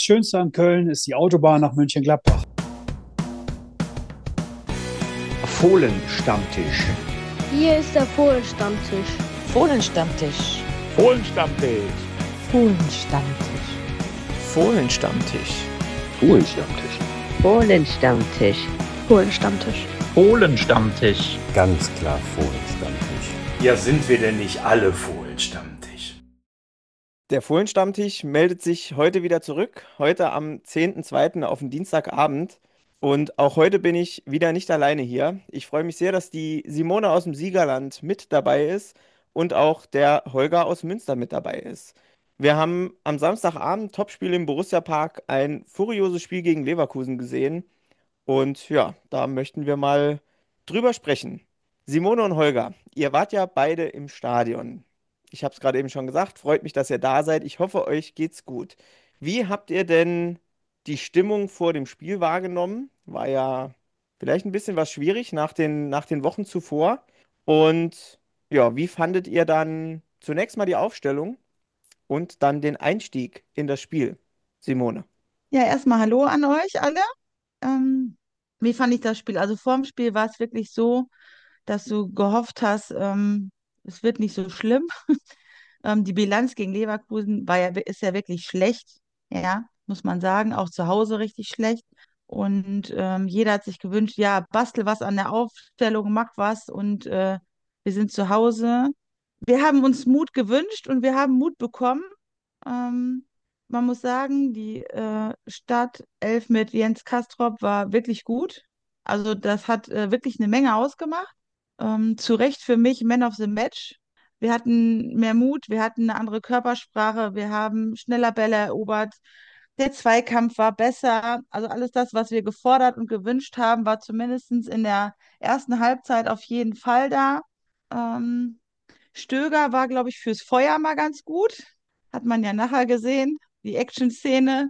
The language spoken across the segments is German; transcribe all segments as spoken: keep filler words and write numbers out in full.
Schönste an Köln ist die Autobahn nach Mönchengladbach. Fohlenstammtisch. Hier ist der Fohlenstammtisch. Fohlenstammtisch. Fohlenstammtisch. Fohlenstammtisch. Fohlenstammtisch. Fohlenstammtisch. Fohlenstammtisch. Fohlenstammtisch. Fohlenstammtisch. Ganz klar Fohlenstammtisch. Ja, sind wir denn nicht alle Fohlenstammtisch? Der Fohlenstammtisch meldet sich heute wieder zurück. Heute am zehnten zweiten auf den Dienstagabend. Und auch heute bin ich wieder nicht alleine hier. Ich freue mich sehr, dass die Simone aus dem Siegerland mit dabei ist und auch der Holger aus Münster mit dabei ist. Wir haben am Samstagabend Topspiel im Borussia-Park, ein furioses Spiel gegen Leverkusen gesehen. Und ja, da möchten wir mal drüber sprechen. Simone und Holger, ihr wart ja beide im Stadion. Ich habe es gerade eben schon gesagt, freut mich, dass ihr da seid. Ich hoffe, euch geht's gut. Wie habt ihr denn die Stimmung vor dem Spiel wahrgenommen? War ja vielleicht ein bisschen was schwierig nach den, nach den Wochen zuvor. Und ja, wie fandet ihr dann zunächst mal die Aufstellung und dann den Einstieg in das Spiel? Simone. Ja, erstmal Hallo an euch alle. Ähm, wie fand ich das Spiel? Also vor dem Spiel war es wirklich so, dass du gehofft hast, ähm, es wird nicht so schlimm. Ähm, die Bilanz gegen Leverkusen war ja, ist ja wirklich schlecht, ja, muss man sagen, auch zu Hause richtig schlecht. Und ähm, jeder hat sich gewünscht, ja, bastel was an der Aufstellung, mach was und äh, wir sind zu Hause. Wir haben uns Mut gewünscht und wir haben Mut bekommen. Ähm, Man muss sagen, die äh, Startelf mit Jens Castrop war wirklich gut. Also das hat äh, wirklich eine Menge ausgemacht. Ähm, zu Recht für mich Man of the Match. Wir hatten mehr Mut, wir hatten eine andere Körpersprache, wir haben schneller Bälle erobert. Der Zweikampf war besser. Also alles das, was wir gefordert und gewünscht haben, war zumindest in der ersten Halbzeit auf jeden Fall da. Ähm, Stöger war, glaube ich, fürs Feuer mal ganz gut. Hat man ja nachher gesehen, die Action-Szene.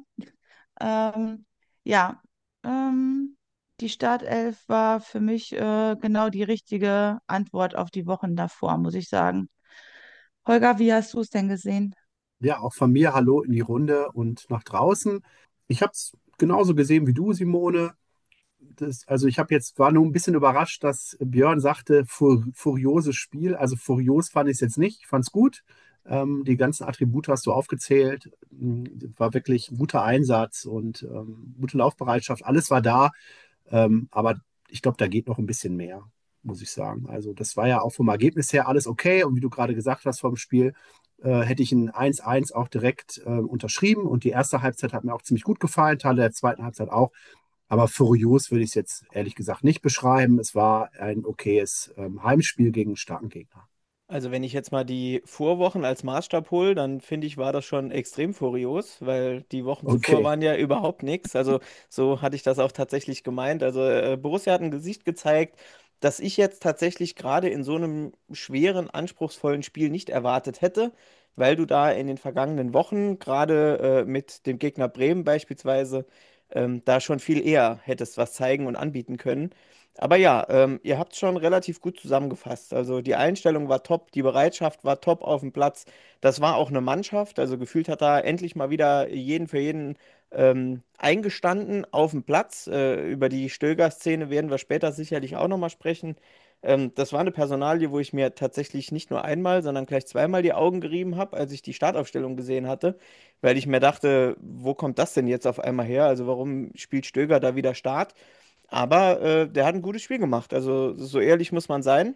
Ähm, ja, ähm, die Startelf war für mich äh, genau die richtige Antwort auf die Wochen davor, muss ich sagen. Holger, wie hast du es denn gesehen? Ja, auch von mir Hallo in die Runde und nach draußen. Ich habe es genauso gesehen wie du, Simone. Das, also ich habe jetzt war nur ein bisschen überrascht, dass Björn sagte, fur, furioses Spiel. Also furios fand ich es jetzt nicht. Ich fand es gut. Ähm, die ganzen Attribute hast du aufgezählt. Ähm, War wirklich ein guter Einsatz und ähm, gute Laufbereitschaft. Alles war da. Ähm, aber ich glaube, da geht noch ein bisschen mehr, muss ich sagen. Also das war ja auch vom Ergebnis her alles okay. Und wie du gerade gesagt hast vom Spiel, äh, hätte ich ein eins eins auch direkt äh, unterschrieben. Und die erste Halbzeit hat mir auch ziemlich gut gefallen, Teile der zweiten Halbzeit auch. Aber furios würde ich es jetzt ehrlich gesagt nicht beschreiben. Es war ein okayes ähm, Heimspiel gegen einen starken Gegner. Also wenn ich jetzt mal die Vorwochen als Maßstab hole, dann finde ich, war das schon extrem furios, weil die Wochen zuvor Okay. waren ja überhaupt nichts. Also so hatte ich das auch tatsächlich gemeint. Also äh, Borussia hat ein Gesicht gezeigt, das ich jetzt tatsächlich gerade in so einem schweren, anspruchsvollen Spiel nicht erwartet hätte, weil du da in den vergangenen Wochen, gerade äh, mit dem Gegner Bremen beispielsweise, ähm, da schon viel eher hättest was zeigen und anbieten können. Aber ja, ähm, ihr habt es schon relativ gut zusammengefasst. Also die Einstellung war top, die Bereitschaft war top auf dem Platz. Das war auch eine Mannschaft. Also gefühlt hat da endlich mal wieder jeden für jeden ähm, eingestanden auf dem Platz. Äh, über die Stöger-Szene werden wir später sicherlich auch nochmal sprechen. Ähm, das war eine Personalie, wo ich mir tatsächlich nicht nur einmal, sondern gleich zweimal die Augen gerieben habe, als ich die Startaufstellung gesehen hatte, weil ich mir dachte, wo kommt das denn jetzt auf einmal her? Also warum spielt Stöger da wieder Start? Aber äh, der hat ein gutes Spiel gemacht. Also so ehrlich muss man sein.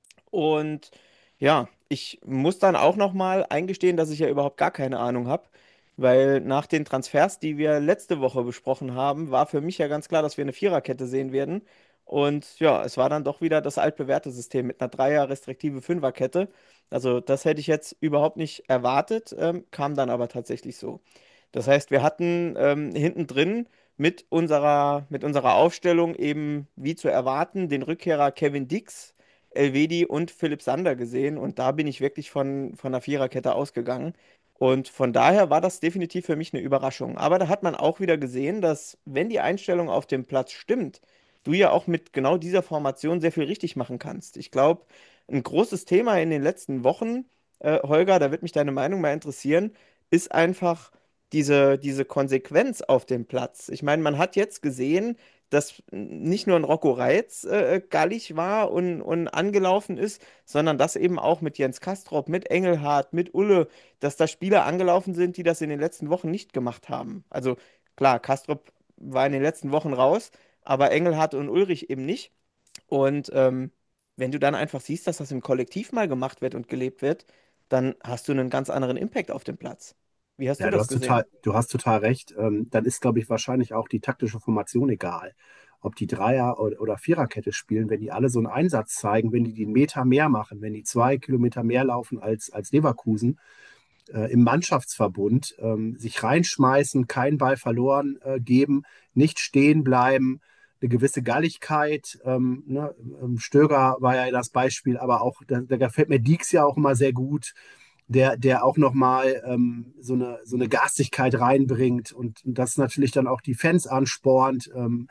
Und ja, ich muss dann auch noch mal eingestehen, dass ich ja überhaupt gar keine Ahnung habe, weil nach den Transfers, die wir letzte Woche besprochen haben, war für mich ja ganz klar, dass wir eine Viererkette sehen werden. Und ja, es war dann doch wieder das altbewährte System mit einer Dreier respektive Fünferkette. Also das hätte ich jetzt überhaupt nicht erwartet, ähm, kam dann aber tatsächlich so. Das heißt, wir hatten ähm, hinten drin mit unserer, mit unserer Aufstellung eben, wie zu erwarten, den Rückkehrer Kevin Dix, Elvedi und Philipp Sander gesehen. Und da bin ich wirklich von, von der Viererkette ausgegangen. Und von daher war das definitiv für mich eine Überraschung. Aber da hat man auch wieder gesehen, dass wenn die Einstellung auf dem Platz stimmt, du ja auch mit genau dieser Formation sehr viel richtig machen kannst. Ich glaube, ein großes Thema in den letzten Wochen, äh, Holger, da wird mich deine Meinung mal interessieren, ist einfach diese, diese Konsequenz auf dem Platz. Ich meine, man hat jetzt gesehen, dass nicht nur ein Rocco Reitz äh, gallig war und, und angelaufen ist, sondern dass eben auch mit Jens Castrop, mit Engelhardt, mit Ulle, dass da Spieler angelaufen sind, die das in den letzten Wochen nicht gemacht haben. Also klar, Castrop war in den letzten Wochen raus, aber Engelhardt und Ulrich eben nicht. Und ähm, wenn du dann einfach siehst, dass das im Kollektiv mal gemacht wird und gelebt wird, dann hast du einen ganz anderen Impact auf dem Platz. Wie hast du Ja, du das hast gesehen? total, du hast total recht. Ähm, dann ist, glaube ich, wahrscheinlich auch die taktische Formation egal. Ob die Dreier- oder, oder Viererkette spielen, wenn die alle so einen Einsatz zeigen, wenn die den Meter mehr machen, wenn die zwei Kilometer mehr laufen als, als Leverkusen, äh, im Mannschaftsverbund, ähm, sich reinschmeißen, keinen Ball verloren äh, geben, nicht stehen bleiben, eine gewisse Galligkeit. Ähm, ne? ähm, Stöger war ja das Beispiel, aber auch, da, da gefällt mir Dieks ja auch immer sehr gut, der, der auch nochmal ähm, so eine, so eine Garstigkeit reinbringt und das natürlich dann auch die Fans anspornt. Ähm,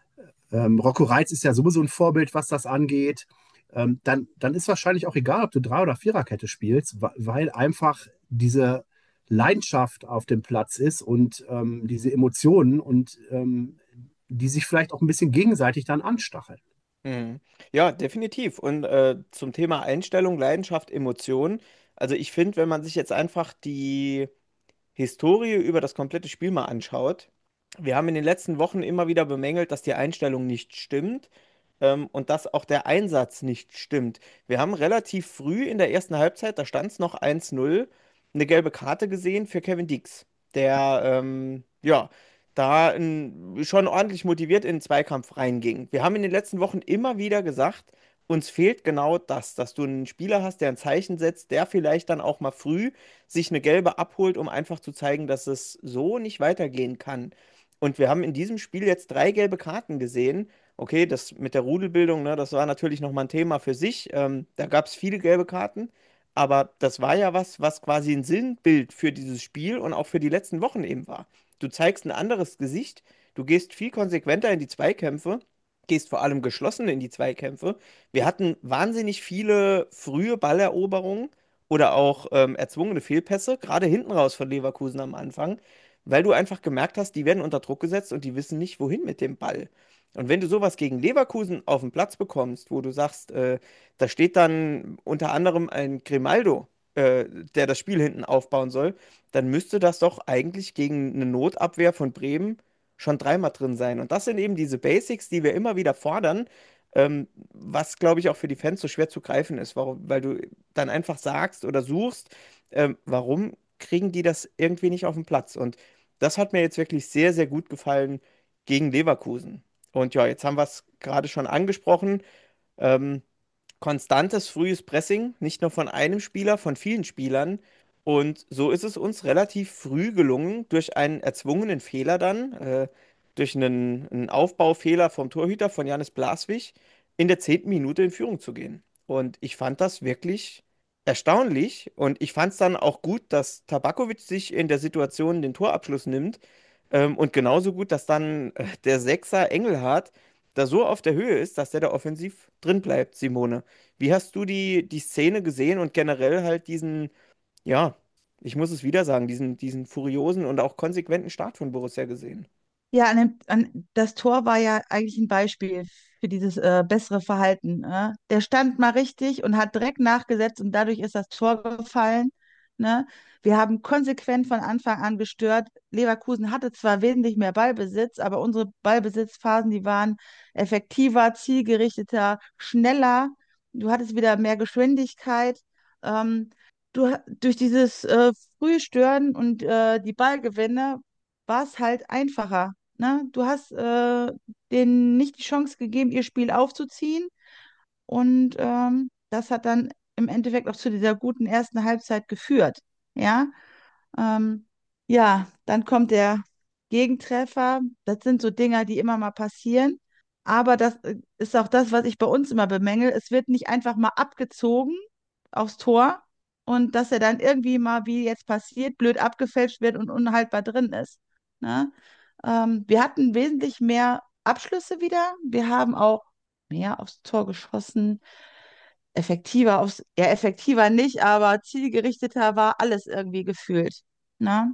ähm, Rocco Reitz ist ja sowieso ein Vorbild, was das angeht. Ähm, dann, dann ist wahrscheinlich auch egal, ob du Drei- oder Viererkette spielst, wa- weil einfach diese Leidenschaft auf dem Platz ist und ähm, diese Emotionen und ähm, die sich vielleicht auch ein bisschen gegenseitig dann anstacheln. Mhm. Ja, definitiv. Und äh, zum Thema Einstellung, Leidenschaft, Emotion. Also ich finde, wenn man sich jetzt einfach die Historie über das komplette Spiel mal anschaut, wir haben in den letzten Wochen immer wieder bemängelt, dass die Einstellung nicht stimmt, ähm, und dass auch der Einsatz nicht stimmt. Wir haben relativ früh in der ersten Halbzeit, da stand es noch eins null, eine gelbe Karte gesehen für Kevin Dix, der ähm, ja da in, schon ordentlich motiviert in den Zweikampf reinging. Wir haben in den letzten Wochen immer wieder gesagt, uns fehlt genau das, dass du einen Spieler hast, der ein Zeichen setzt, der vielleicht dann auch mal früh sich eine gelbe abholt, um einfach zu zeigen, dass es so nicht weitergehen kann. Und wir haben in diesem Spiel jetzt drei gelbe Karten gesehen. Okay, das mit der Rudelbildung, ne, das war natürlich nochmal ein Thema für sich. Ähm, da gab es viele gelbe Karten. Aber das war ja was, was quasi ein Sinnbild für dieses Spiel und auch für die letzten Wochen eben war. Du zeigst ein anderes Gesicht, du gehst viel konsequenter in die Zweikämpfe, gehst vor allem geschlossen in die Zweikämpfe. Wir hatten wahnsinnig viele frühe Balleroberungen oder auch ähm, erzwungene Fehlpässe, gerade hinten raus von Leverkusen am Anfang, weil du einfach gemerkt hast, die werden unter Druck gesetzt und die wissen nicht, wohin mit dem Ball. Und wenn du sowas gegen Leverkusen auf den Platz bekommst, wo du sagst, äh, da steht dann unter anderem ein Grimaldo, äh, der das Spiel hinten aufbauen soll, dann müsste das doch eigentlich gegen eine Notabwehr von Bremen schon dreimal drin sein. Und das sind eben diese Basics, die wir immer wieder fordern, ähm, was, glaube ich, auch für die Fans so schwer zu greifen ist, warum, weil du dann einfach sagst oder suchst, ähm, warum kriegen die das irgendwie nicht auf den Platz? Und das hat mir jetzt wirklich sehr, sehr gut gefallen gegen Leverkusen. Und ja, jetzt haben wir es gerade schon angesprochen. Ähm, konstantes frühes Pressing, nicht nur von einem Spieler, von vielen Spielern. Und so ist es uns relativ früh gelungen, durch einen erzwungenen Fehler dann, äh, durch einen, einen Aufbaufehler vom Torhüter von Janis Blaswig, in der zehnten Minute in Führung zu gehen. Und ich fand das wirklich erstaunlich. Und ich fand es dann auch gut, dass Tabakovic sich in der Situation den Torabschluss nimmt. Ähm, und genauso gut, dass dann äh, der Sechser Engelhardt da so auf der Höhe ist, dass der da offensiv drin bleibt, Simone. Wie hast du die, die Szene gesehen und generell halt diesen, ja, ich muss es wieder sagen, diesen, diesen furiosen und auch konsequenten Start von Borussia gesehen? Ja, an dem, an, das Tor war ja eigentlich ein Beispiel für dieses äh, bessere Verhalten. Ne? Der stand mal richtig und hat direkt nachgesetzt und dadurch ist das Tor gefallen. Ne? Wir haben konsequent von Anfang an gestört. Leverkusen hatte zwar wesentlich mehr Ballbesitz, aber unsere Ballbesitzphasen, die waren effektiver, zielgerichteter, schneller. Du hattest wieder mehr Geschwindigkeit. Ähm, du, ha- durch dieses äh, frühe Stören und äh, die Ballgewinne war es halt einfacher. Ne? Du hast äh, denen nicht die Chance gegeben, ihr Spiel aufzuziehen. Und ähm, das hat dann im Endeffekt auch zu dieser guten ersten Halbzeit geführt. Ja, ähm, ja, dann kommt der Gegentreffer. Das sind so Dinger, die immer mal passieren. Aber das äh, ist auch das, was ich bei uns immer bemängel. Es wird nicht einfach mal abgezogen aufs Tor und dass er dann irgendwie mal, wie jetzt passiert, blöd abgefälscht wird und unhaltbar drin ist. Ne? Ähm, wir hatten wesentlich mehr Abschlüsse wieder. Wir haben auch mehr aufs Tor geschossen. Effektiver aufs, ja, effektiver nicht, aber zielgerichteter war alles irgendwie gefühlt. Ne?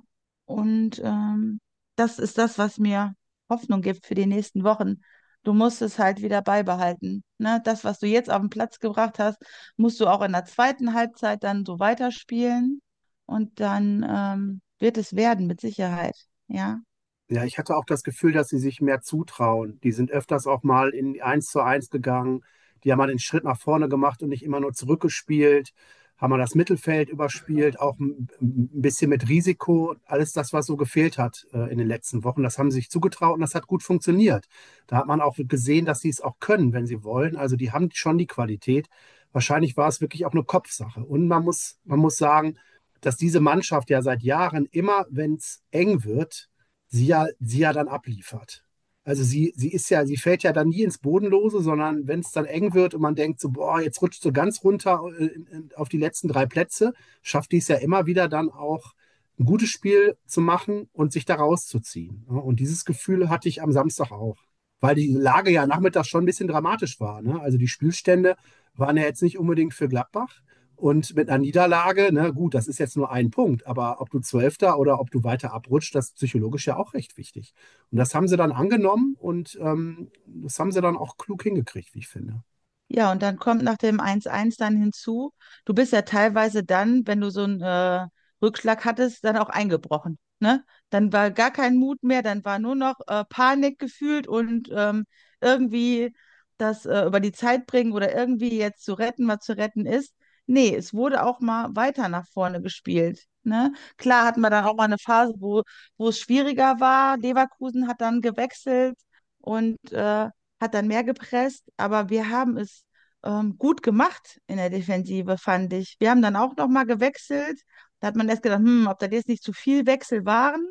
Und ähm, das ist das, was mir Hoffnung gibt für die nächsten Wochen. Du musst es halt wieder beibehalten. Ne? Das, was du jetzt auf den Platz gebracht hast, musst du auch in der zweiten Halbzeit dann so weiterspielen. Und dann ähm, wird es werden, mit Sicherheit. Ja. Ja, ich hatte auch das Gefühl, dass sie sich mehr zutrauen. Die sind öfters auch mal in eins zu eins gegangen. Die haben mal den Schritt nach vorne gemacht und nicht immer nur zurückgespielt. Haben mal das Mittelfeld überspielt, auch ein ein bisschen mit Risiko. Alles das, was so gefehlt hat äh, in den letzten Wochen, das haben sie sich zugetraut und das hat gut funktioniert. Da hat man auch gesehen, dass sie es auch können, wenn sie wollen. Also die haben schon die Qualität. Wahrscheinlich war es wirklich auch eine Kopfsache. Und man muss, man muss sagen, dass diese Mannschaft ja seit Jahren immer, wenn es eng wird, sie ja, sie ja dann abliefert. Also sie, sie ist ja, sie fällt ja dann nie ins Bodenlose, sondern wenn es dann eng wird und man denkt so, boah, jetzt rutscht so ganz runter äh, auf die letzten drei Plätze, schafft die es ja immer wieder dann auch ein gutes Spiel zu machen und sich da rauszuziehen. Ja, und dieses Gefühl hatte ich am Samstag auch, weil die Lage ja nachmittags schon ein bisschen dramatisch war. Ne? Also die Spielstände waren ja jetzt nicht unbedingt für Gladbach. Und mit einer Niederlage, ne, gut, das ist jetzt nur ein Punkt, aber ob du Zwölfter oder ob du weiter abrutscht, das ist psychologisch ja auch recht wichtig. Und das haben sie dann angenommen und ähm, das haben sie dann auch klug hingekriegt, wie ich finde. Ja, und dann kommt nach dem eins eins dann hinzu, du bist ja teilweise dann, wenn du so einen äh, Rückschlag hattest, dann auch eingebrochen. Ne? Dann war gar kein Mut mehr, dann war nur noch äh, Panik gefühlt und ähm, irgendwie das äh, über die Zeit bringen oder irgendwie jetzt zu retten, was zu retten ist. Nee, es wurde auch mal weiter nach vorne gespielt. Ne? Klar hatten wir dann auch mal eine Phase, wo, wo es schwieriger war. Leverkusen hat dann gewechselt und äh, hat dann mehr gepresst, aber wir haben es ähm, gut gemacht in der Defensive, fand ich. Wir haben dann auch nochmal gewechselt. Da hat man erst gedacht, hm, ob da jetzt nicht zu viel Wechsel waren,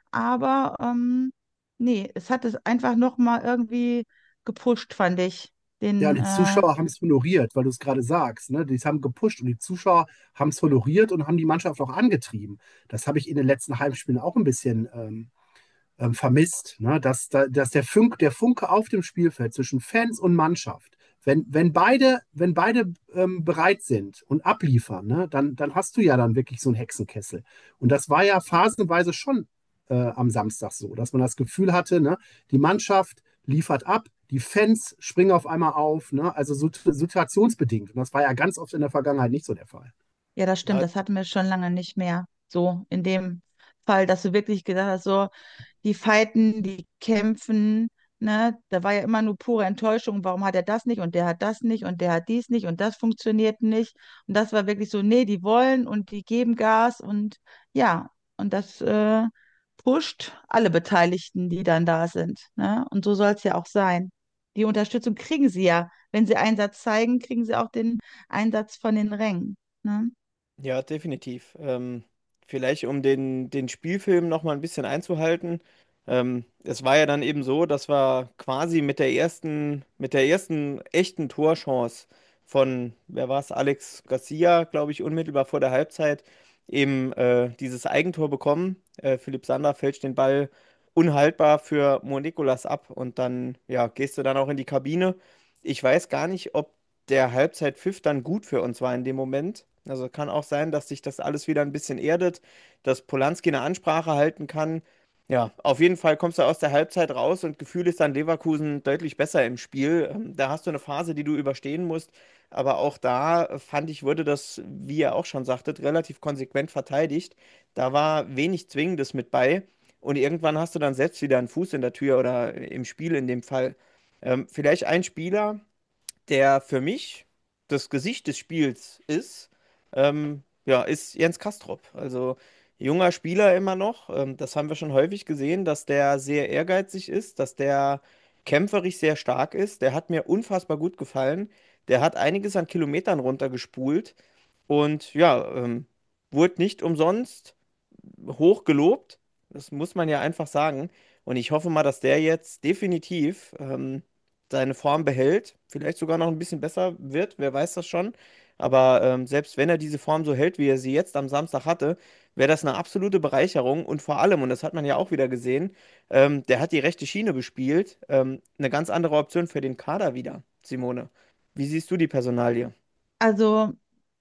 aber ähm, nee, es hat es einfach nochmal irgendwie gepusht, fand ich. Ja, Den, die äh, Zuschauer haben es honoriert, weil du es gerade sagst. Ne? Die haben gepusht und die Zuschauer haben es honoriert und haben die Mannschaft auch angetrieben. Das habe ich in den letzten Heimspielen auch ein bisschen ähm, ähm, vermisst, ne? Dass, da, dass der, Funk, der Funke auf dem Spielfeld zwischen Fans und Mannschaft, wenn, wenn beide, wenn beide ähm, bereit sind und abliefern, ne? dann, dann hast du ja dann wirklich so einen Hexenkessel. Und das war ja phasenweise schon äh, am Samstag so, dass man das Gefühl hatte, ne? Die Mannschaft liefert ab, die Fans springen auf einmal auf, ne? Also so, situationsbedingt. Und das war ja ganz oft in der Vergangenheit nicht so der Fall. ja, das stimmt, Ja, das hatten wir schon lange nicht mehr. So in dem Fall, dass du wirklich gesagt hast, so, die fighten, die kämpfen, ne? Da war ja immer nur pure Enttäuschung, warum hat er das nicht und der hat das nicht und der hat dies nicht und das funktioniert nicht. Und das war wirklich so, nee, die wollen und die geben Gas und ja, und das äh, pusht alle Beteiligten, die dann da sind, ne? Und so soll es ja auch sein. Die Unterstützung kriegen sie ja. Wenn sie Einsatz zeigen, kriegen sie auch den Einsatz von den Rängen, ne? ja, definitiv. Ähm, vielleicht um den, den Spielfilm noch mal ein bisschen einzuhalten. Ähm, es war ja dann eben so, dass wir quasi mit der ersten, mit der ersten echten Torchance von, wer war es, Alex Garcia, glaube ich, unmittelbar vor der Halbzeit eben äh, dieses Eigentor bekommen. Äh, Philipp Sander fälscht den Ball unhaltbar für Mo Nikolas ab und dann, ja, gehst du dann auch in die Kabine. Ich weiß gar nicht, ob der Halbzeitpfiff dann gut für uns war in dem Moment. Also kann auch sein, dass sich das alles wieder ein bisschen erdet, dass Polanski eine Ansprache halten kann. Ja, auf jeden Fall kommst du aus der Halbzeit raus und Gefühl ist dann Leverkusen deutlich besser im Spiel. Ähm, Da hast du eine Phase, die du überstehen musst. Aber auch da äh, fand ich, wurde das, wie ihr auch schon sagtet, relativ konsequent verteidigt. Da war wenig Zwingendes mit bei. Und irgendwann hast du dann selbst wieder einen Fuß in der Tür oder im Spiel in dem Fall. Ähm, vielleicht ein Spieler, der für mich das Gesicht des Spiels ist, ähm, ja, ist Jens Castrop. Also junger Spieler immer noch. Ähm, das haben wir schon häufig gesehen, dass der sehr ehrgeizig ist, dass der kämpferisch sehr stark ist. Der hat mir unfassbar gut gefallen. Der hat einiges an Kilometern runtergespult und ja, ähm, wurde nicht umsonst hoch gelobt. Das muss man ja einfach sagen. Und ich hoffe mal, dass der jetzt definitiv ähm, seine Form behält, vielleicht sogar noch ein bisschen besser wird, wer weiß das schon. Aber ähm, selbst wenn er diese Form so hält, wie er sie jetzt am Samstag hatte, wäre das eine absolute Bereicherung. Und vor allem, und das hat man ja auch wieder gesehen, ähm, der hat die rechte Schiene bespielt. Ähm, eine ganz andere Option für den Kader wieder, Simone. Wie siehst du die Personalie? Also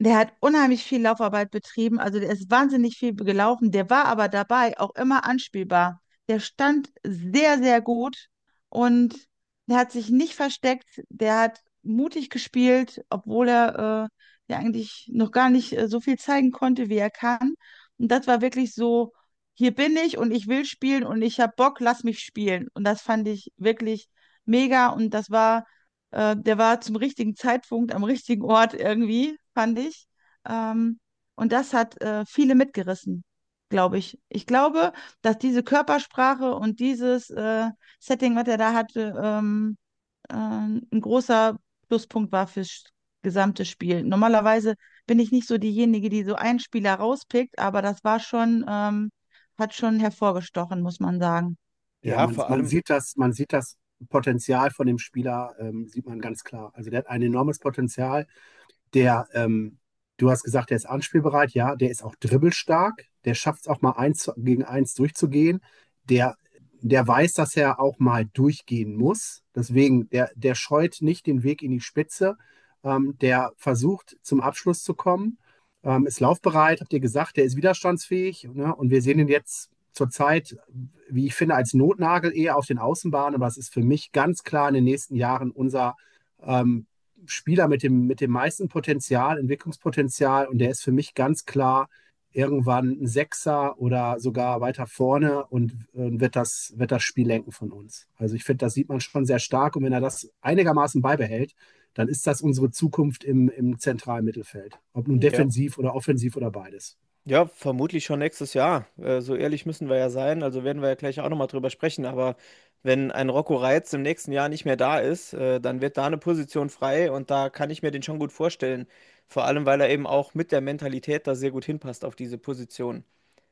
Der hat unheimlich viel Laufarbeit betrieben, also der ist wahnsinnig viel gelaufen, der war aber dabei auch immer anspielbar. Der stand sehr, sehr gut und der hat sich nicht versteckt, der hat mutig gespielt, obwohl er äh, ja eigentlich noch gar nicht äh, so viel zeigen konnte, wie er kann. Und das war wirklich so, hier bin ich und ich will spielen und ich habe Bock, lass mich spielen. Und das fand ich wirklich mega und das war äh, der war zum richtigen Zeitpunkt am richtigen Ort irgendwie, fand ich. Ähm, und das hat äh, viele mitgerissen, glaube ich. Ich glaube, dass diese Körpersprache und dieses äh, Setting, was er da hatte, ähm, äh, ein großer Pluspunkt war fürs gesamte Spiel. Normalerweise bin ich nicht so diejenige, die so einen Spieler rauspickt, aber das war schon, ähm, hat schon hervorgestochen, muss man sagen. Ja, Ja, man, vor man allem, sieht das, man sieht das Potenzial von dem Spieler, ähm, sieht man ganz klar. Also der hat ein enormes Potenzial. Der, ähm, du hast gesagt, der ist anspielbereit, ja, der ist auch dribbelstark, der schafft es auch mal eins gegen eins durchzugehen. Der, der weiß, dass er auch mal durchgehen muss. Deswegen, der, der scheut nicht den Weg in die Spitze. Ähm, der versucht zum Abschluss zu kommen. Ähm, ist laufbereit, habt ihr gesagt, der ist widerstandsfähig. Ne? Und wir sehen ihn jetzt zurzeit, wie ich finde, als Notnagel eher auf den Außenbahnen. Aber es ist für mich ganz klar in den nächsten Jahren unser ähm, Spieler mit dem, mit dem meisten Potenzial, Entwicklungspotenzial. Und der ist für mich ganz klar irgendwann ein Sechser oder sogar weiter vorne und äh, wird das, wird das Spiel lenken von uns. Also ich finde, das sieht man schon sehr stark. Und wenn er das einigermaßen beibehält, dann ist das unsere Zukunft im, im zentralen Mittelfeld. Ob nun ja, defensiv oder offensiv oder beides. ja, vermutlich schon nächstes Jahr. Äh, so ehrlich müssen wir ja sein. Also werden wir ja gleich auch nochmal drüber sprechen. Aber wenn ein Rocco Reitz im nächsten Jahr nicht mehr da ist, äh, dann wird da eine Position frei und da kann ich mir den schon gut vorstellen. Vor allem, weil er eben auch mit der Mentalität da sehr gut hinpasst auf diese Position.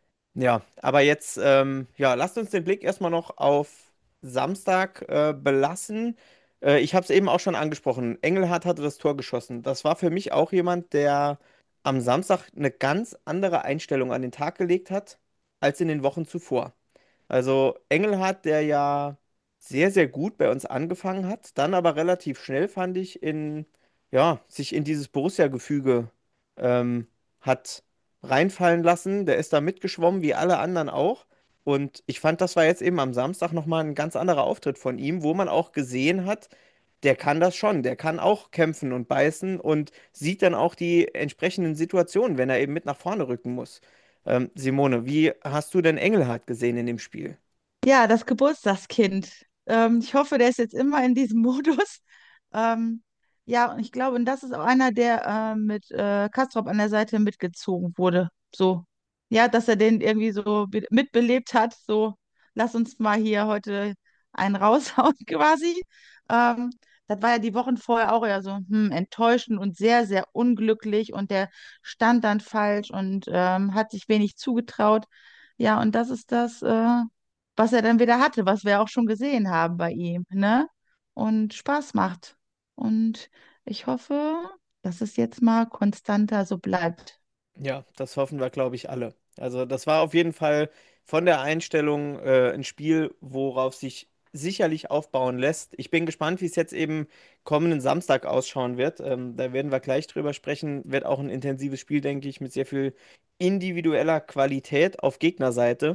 Ja, aber jetzt, ähm, ja, lasst uns den Blick erstmal noch auf Samstag äh, belassen. Äh, ich habe es eben auch schon angesprochen. Engelhardt hatte das Tor geschossen. Das war für mich auch jemand, der am Samstag eine ganz andere Einstellung an den Tag gelegt hat als in den Wochen zuvor. Also Engelhardt, der ja sehr, sehr gut bei uns angefangen hat, dann aber relativ schnell, fand ich, in, ja, sich in dieses Borussia-Gefüge ähm, hat reinfallen lassen. Der ist da mitgeschwommen, wie alle anderen auch. Und ich fand, das war jetzt eben am Samstag nochmal ein ganz anderer Auftritt von ihm, wo man auch gesehen hat, der kann das schon. Der kann auch kämpfen und beißen und sieht dann auch die entsprechenden Situationen, wenn er eben mit nach vorne rücken muss. Ähm, Simone, wie hast du denn Engelhardt gesehen in dem Spiel? Ja, das Geburtstagskind. Ähm, ich hoffe, der ist jetzt immer in diesem Modus. Ähm, ja, und ich glaube, und das ist auch einer, der äh, mit äh, Kastrop an der Seite mitgezogen wurde. So. Ja, dass er den irgendwie so be- mitbelebt hat. So, lass uns mal hier heute einen raushauen quasi. Ähm, das war ja die Wochen vorher auch eher so hm, enttäuschend und sehr, sehr unglücklich. Und der stand dann falsch und ähm, hat sich wenig zugetraut. Ja, und das ist das. Äh, was er dann wieder hatte, was wir auch schon gesehen haben bei ihm, ne? Und Spaß macht. Und ich hoffe, dass es jetzt mal konstanter so bleibt. Ja, das hoffen wir, glaube ich, alle. Also das war auf jeden Fall von der Einstellung äh, ein Spiel, worauf sich sicherlich aufbauen lässt. Ich bin gespannt, wie es jetzt eben kommenden Samstag ausschauen wird. Ähm, da werden wir gleich drüber sprechen. Wird auch ein intensives Spiel, denke ich, mit sehr viel individueller Qualität auf Gegnerseite.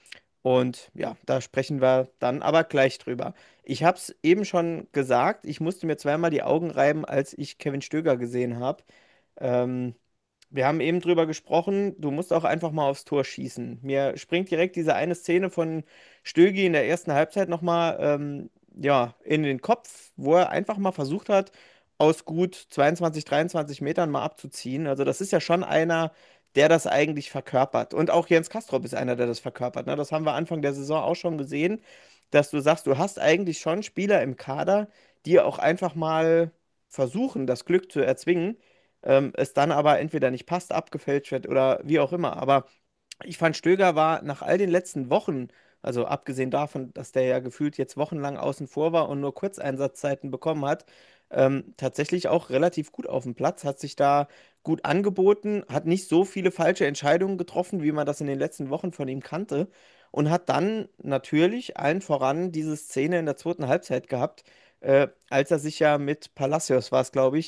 Und ja, da sprechen wir dann aber gleich drüber. Ich habe es eben schon gesagt, ich musste mir zweimal die Augen reiben, als ich Kevin Stöger gesehen habe. Ähm, Wir haben eben drüber gesprochen, du musst auch einfach mal aufs Tor schießen. Mir springt direkt diese eine Szene von Stögi in der ersten Halbzeit nochmal ähm, ja, in den Kopf, wo er einfach mal versucht hat, aus gut zweiundzwanzig, dreiundzwanzig Metern mal abzuziehen. Also das ist ja schon einer, der das eigentlich verkörpert. Und auch Jens Castrop ist einer, der das verkörpert. Ne? Das haben wir Anfang der Saison auch schon gesehen, dass du sagst, du hast eigentlich schon Spieler im Kader, die auch einfach mal versuchen, das Glück zu erzwingen, ähm, es dann aber entweder nicht passt, abgefälscht wird oder wie auch immer. Aber ich fand, Stöger war nach all den letzten Wochen, also abgesehen davon, dass der ja gefühlt jetzt wochenlang außen vor war und nur Kurzeinsatzzeiten bekommen hat, ähm, tatsächlich auch relativ gut auf dem Platz, hat sich da gut angeboten, hat nicht so viele falsche Entscheidungen getroffen, wie man das in den letzten Wochen von ihm kannte und hat dann natürlich allen voran diese Szene in der zweiten Halbzeit gehabt, äh, als er sich ja mit Palacios war es, glaube ich,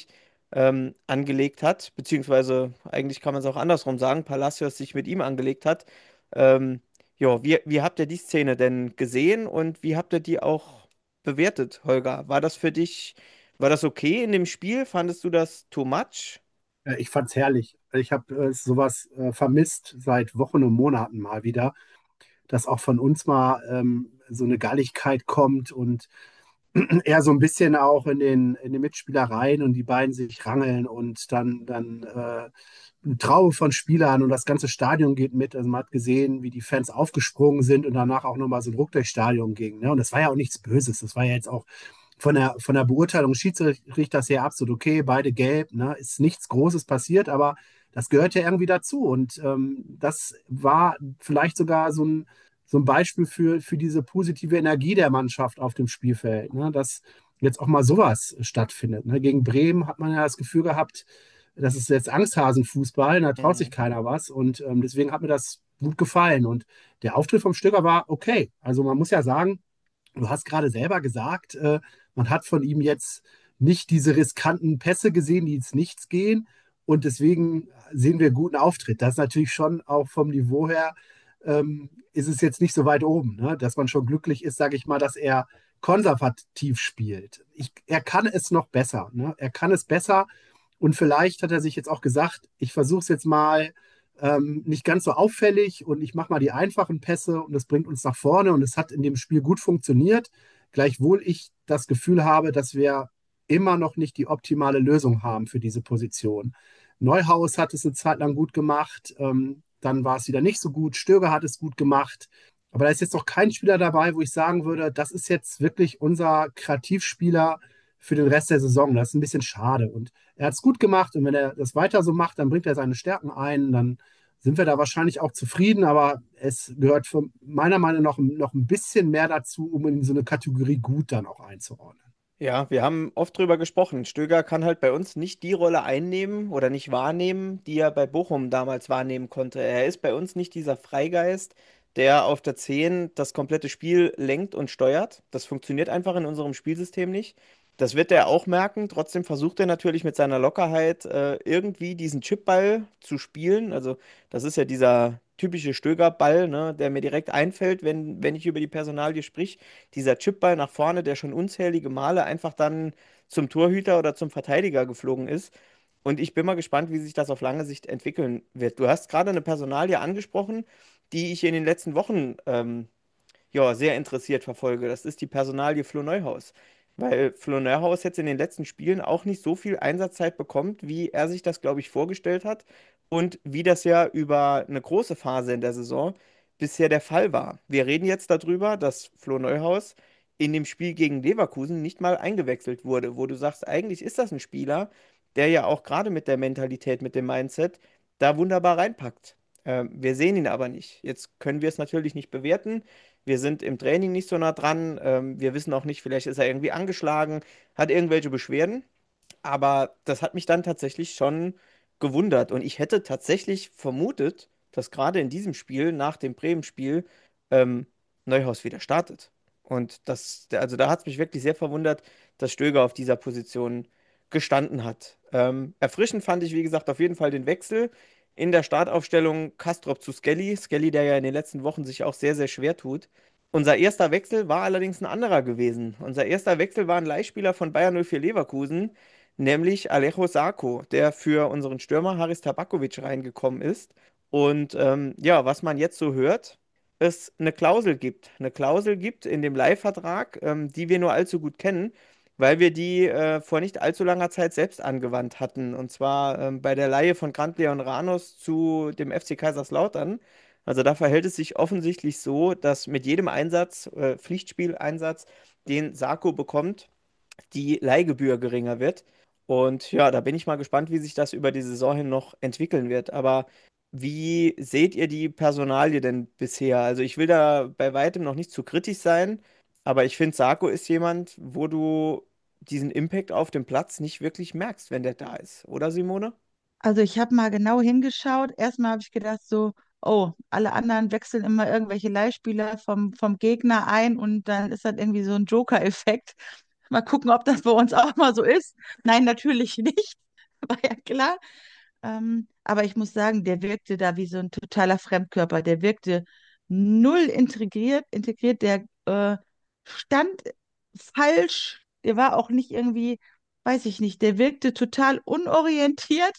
ähm, angelegt hat, beziehungsweise eigentlich kann man es auch andersrum sagen, Palacios sich mit ihm angelegt hat. Ähm, ja, wie, wie habt ihr die Szene denn gesehen und wie habt ihr die auch bewertet, Holger? War das für dich, war das okay in dem Spiel? Fandest du das too much? Äh, Ich fand's herrlich. Ich habe äh, sowas äh, vermisst seit Wochen und Monaten mal wieder, dass auch von uns mal ähm, so eine Galligkeit kommt und eher so ein bisschen auch in den, in den Mitspielereien und die beiden sich rangeln und dann, dann äh, eine Traube von Spielern und das ganze Stadion geht mit. Also man hat gesehen, wie die Fans aufgesprungen sind und danach auch nochmal so ein Ruck durchs Stadion ging. Ne? Und das war ja auch nichts Böses. Das war ja jetzt auch von der, von der Beurteilung des Schiedsrichters her absolut okay, beide gelb, ne? Ist nichts Großes passiert, aber das gehört ja irgendwie dazu. Und ähm, das war vielleicht sogar so ein, so ein Beispiel für, für diese positive Energie der Mannschaft auf dem Spielfeld, ne? Dass jetzt auch mal sowas stattfindet. Ne? Gegen Bremen hat man ja das Gefühl gehabt, das ist jetzt Angsthasenfußball, da traut sich Mhm. keiner was. Und ähm, deswegen hat mir das gut gefallen. Und der Auftritt vom Stöger war okay. Also man muss ja sagen, du hast gerade selber gesagt, äh, man hat von ihm jetzt nicht diese riskanten Pässe gesehen, die ins Nichts gehen. Und deswegen sehen wir guten Auftritt. Das ist natürlich schon auch vom Niveau her, ähm, ist es jetzt nicht so weit oben, ne? Dass man schon glücklich ist, sage ich mal, dass er konservativ spielt. Ich, er kann es noch besser. Ne? Er kann es besser. Und vielleicht hat er sich jetzt auch gesagt, ich versuche es jetzt mal ähm, nicht ganz so auffällig und ich mache mal die einfachen Pässe und das bringt uns nach vorne und es hat in dem Spiel gut funktioniert, gleichwohl ich das Gefühl habe, dass wir immer noch nicht die optimale Lösung haben für diese Position. Neuhaus hat es eine Zeit lang gut gemacht, ähm, dann war es wieder nicht so gut, Stöger hat es gut gemacht, aber da ist jetzt noch kein Spieler dabei, wo ich sagen würde, das ist jetzt wirklich unser Kreativspieler für den Rest der Saison. Das ist ein bisschen schade und er hat es gut gemacht und wenn er das weiter so macht, dann bringt er seine Stärken ein, dann sind wir da wahrscheinlich auch zufrieden, aber es gehört von meiner Meinung nach noch ein bisschen mehr dazu, um in so eine Kategorie gut dann auch einzuordnen. Ja, wir haben oft drüber gesprochen. Stöger kann halt bei uns nicht die Rolle einnehmen oder nicht wahrnehmen, die er bei Bochum damals wahrnehmen konnte. Er ist bei uns nicht dieser Freigeist, der auf der zehn das komplette Spiel lenkt und steuert. Das funktioniert einfach in unserem Spielsystem nicht. Das wird er auch merken. Trotzdem versucht er natürlich mit seiner Lockerheit äh, irgendwie diesen Chipball zu spielen. Also das ist ja dieser typische Stöger-Ball, ne, der mir direkt einfällt, wenn, wenn ich über die Personalie sprich. Dieser Chipball nach vorne, der schon unzählige Male einfach dann zum Torhüter oder zum Verteidiger geflogen ist. Und ich bin mal gespannt, wie sich das auf lange Sicht entwickeln wird. Du hast gerade eine Personalie angesprochen, die ich in den letzten Wochen ähm, ja, sehr interessiert verfolge. Das ist die Personalie Flo Neuhaus. Weil Flo Neuhaus jetzt in den letzten Spielen auch nicht so viel Einsatzzeit bekommt, wie er sich das, glaube ich, vorgestellt hat und wie das ja über eine große Phase in der Saison bisher der Fall war. Wir reden jetzt darüber, dass Flo Neuhaus in dem Spiel gegen Leverkusen nicht mal eingewechselt wurde, wo du sagst, eigentlich ist das ein Spieler, der ja auch gerade mit der Mentalität, mit dem Mindset da wunderbar reinpackt. Ähm, wir sehen ihn aber nicht. Jetzt können wir es natürlich nicht bewerten. Wir sind im Training nicht so nah dran. Ähm, wir wissen auch nicht, vielleicht ist er irgendwie angeschlagen, hat irgendwelche Beschwerden. Aber das hat mich dann tatsächlich schon gewundert. Und ich hätte tatsächlich vermutet, dass gerade in diesem Spiel, nach dem Bremen-Spiel, ähm, Neuhaus wieder startet. Und das, also da hat es mich wirklich sehr verwundert, dass Stöger auf dieser Position gestanden hat. Ähm, erfrischend fand ich, wie gesagt, auf jeden Fall den Wechsel in der Startaufstellung Kastrop zu Skelly. Skelly, der ja in den letzten Wochen sich auch sehr, sehr schwer tut. Unser erster Wechsel war allerdings ein anderer gewesen. Unser erster Wechsel war ein Leihspieler von Bayer null vier Leverkusen, nämlich Alejo Sako, der für unseren Stürmer Haris Tabakovic reingekommen ist. Und ähm, ja, was man jetzt so hört, es eine Klausel gibt. Eine Klausel gibt in dem Leihvertrag, ähm, die wir nur allzu gut kennen, weil wir die äh, vor nicht allzu langer Zeit selbst angewandt hatten. Und zwar ähm, bei der Leihe von Grant Leon Ranos zu dem F C Kaiserslautern. Also da verhält es sich offensichtlich so, dass mit jedem Einsatz, äh, Pflichtspieleinsatz, den Sako bekommt, die Leihgebühr geringer wird. Und ja, da bin ich mal gespannt, wie sich das über die Saison hin noch entwickeln wird. Aber wie seht ihr die Personalie denn bisher? Also ich will da bei weitem noch nicht zu kritisch sein, aber ich finde, Sako ist jemand, wo du diesen Impact auf dem Platz nicht wirklich merkst, wenn der da ist. Oder, Simone? Also ich habe mal genau hingeschaut. Erstmal habe ich gedacht so, oh, alle anderen wechseln immer irgendwelche Leihspieler vom, vom Gegner ein und dann ist das irgendwie so ein Joker-Effekt. Mal gucken, ob das bei uns auch mal so ist. Nein, natürlich nicht. war ja klar. Ähm, aber ich muss sagen, der wirkte da wie so ein totaler Fremdkörper. Der wirkte null integriert, integriert, der äh, stand falsch, der war auch nicht irgendwie, weiß ich nicht, der wirkte total unorientiert.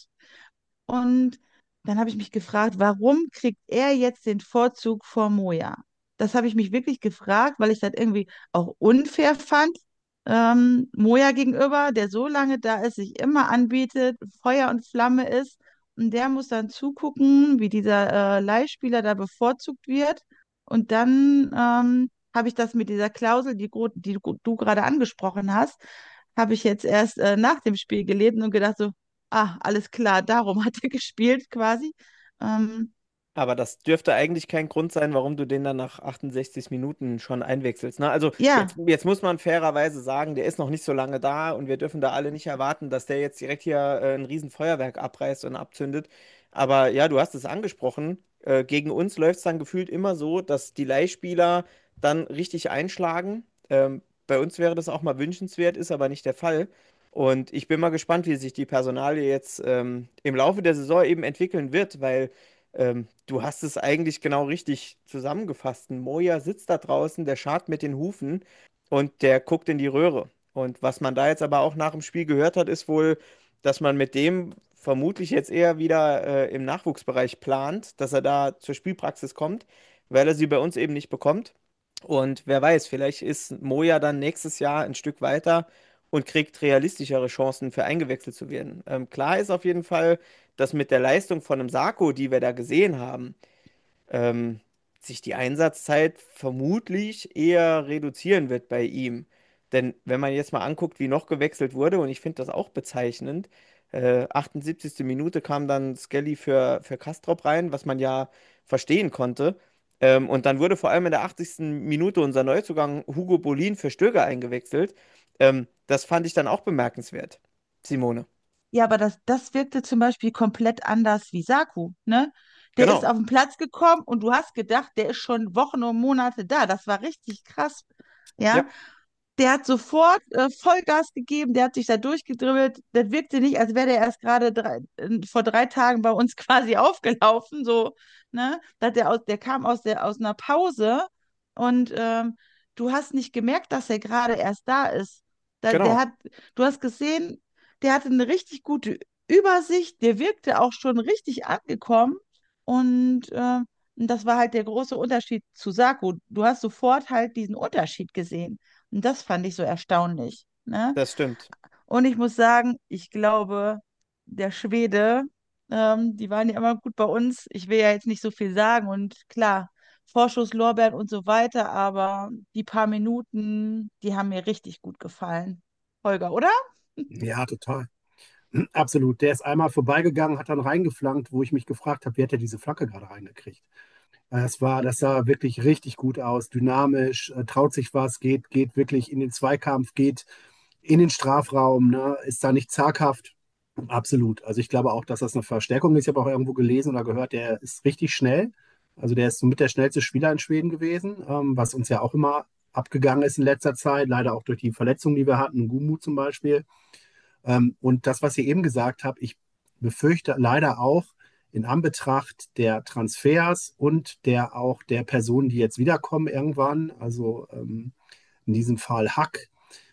Und dann habe ich mich gefragt, warum kriegt er jetzt den Vorzug vor Moja? Das habe ich mich wirklich gefragt, weil ich das irgendwie auch unfair fand, ähm, Moja gegenüber, der so lange da ist, sich immer anbietet, Feuer und Flamme ist. Und der muss dann zugucken, wie dieser äh, Leihspieler da bevorzugt wird. Und dann ähm, habe ich das mit dieser Klausel, die, gro- die du du gerade angesprochen hast, habe ich jetzt erst äh, nach dem Spiel gelesen und gedacht so, ah, alles klar, darum hat er gespielt quasi. Ähm, Aber das dürfte eigentlich kein Grund sein, warum du den dann nach achtundsechzig Minuten schon einwechselst. Ne? Also ja, jetzt, jetzt muss man fairerweise sagen, der ist noch nicht so lange da und wir dürfen da alle nicht erwarten, dass der jetzt direkt hier äh, ein Riesenfeuerwerk abreißt und abzündet. Aber ja, du hast es angesprochen. Äh, gegen uns läuft es dann gefühlt immer so, dass die Leihspieler dann richtig einschlagen. Ähm, bei uns wäre das auch mal wünschenswert, ist aber nicht der Fall. Und ich bin mal gespannt, wie sich die Personalie jetzt ähm, im Laufe der Saison eben entwickeln wird, weil ähm, du hast es eigentlich genau richtig zusammengefasst. Ein Moja sitzt da draußen, der scharrt mit den Hufen und der guckt in die Röhre. Und was man da jetzt aber auch nach dem Spiel gehört hat, ist wohl, dass man mit dem vermutlich jetzt eher wieder äh, im Nachwuchsbereich plant, dass er da zur Spielpraxis kommt, weil er sie bei uns eben nicht bekommt. Und wer weiß, vielleicht ist Moja dann nächstes Jahr ein Stück weiter und kriegt realistischere Chancen für eingewechselt zu werden. Ähm, klar ist auf jeden Fall, dass mit der Leistung von einem Sarko, die wir da gesehen haben, ähm, sich die Einsatzzeit vermutlich eher reduzieren wird bei ihm. Denn wenn man jetzt mal anguckt, wie noch gewechselt wurde, und ich finde das auch bezeichnend, äh, achtundsiebzigste. Minute kam dann Skelly für, für Kastrop rein, was man ja verstehen konnte. Ähm, und dann wurde vor allem in der achtzigsten. Minute unser Neuzugang Hugo Bolin für Stöger eingewechselt. Ähm, das fand ich dann auch bemerkenswert, Simone. ja, aber das, das wirkte zum Beispiel komplett anders wie Saku, ne? Der ist Genau. auf den Platz gekommen und du hast gedacht, der ist schon Wochen und Monate da. Das war richtig krass. Ja, Ja, der hat sofort äh, Vollgas gegeben, der hat sich da durchgedribbelt. Das wirkte nicht, als wäre der erst gerade drei, äh, vor drei Tagen bei uns quasi aufgelaufen, so, ne? Da der, aus, der kam aus, der, aus einer Pause und ähm, du hast nicht gemerkt, dass er gerade erst da ist. Da, der genau. hat, du hast gesehen, der hatte eine richtig gute Übersicht, der wirkte auch schon richtig angekommen und äh, das war halt der große Unterschied zu Saku. Du hast sofort halt diesen Unterschied gesehen. Und das fand ich so erstaunlich. Ne? Das stimmt. Und ich muss sagen, ich glaube, der Schwede, ähm, die waren ja immer gut bei uns. Ich will ja jetzt nicht so viel sagen und klar, Vorschusslorbeeren und so weiter, aber die paar Minuten, die haben mir richtig gut gefallen. Holger, oder? Ja, total. Absolut. Der ist einmal vorbeigegangen, hat dann reingeflankt, wo ich mich gefragt habe, wie hat er diese Flanke gerade reingekriegt? Das war, das sah wirklich richtig gut aus, dynamisch, äh, traut sich was, geht, geht wirklich in den Zweikampf, geht in den Strafraum, ne, ist da nicht zaghaft. Absolut. Also ich glaube auch, dass das eine Verstärkung ist. Ich habe auch irgendwo gelesen oder gehört, der ist richtig schnell. Also der ist somit der schnellste Spieler in Schweden gewesen, ähm, was uns ja auch immer abgegangen ist in letzter Zeit, leider auch durch die Verletzungen, die wir hatten, Gumu zum Beispiel. Ähm, und das, was ihr eben gesagt habt, ich befürchte leider auch in Anbetracht der Transfers und der auch der Personen, die jetzt wiederkommen irgendwann, also ähm, in diesem Fall Hack,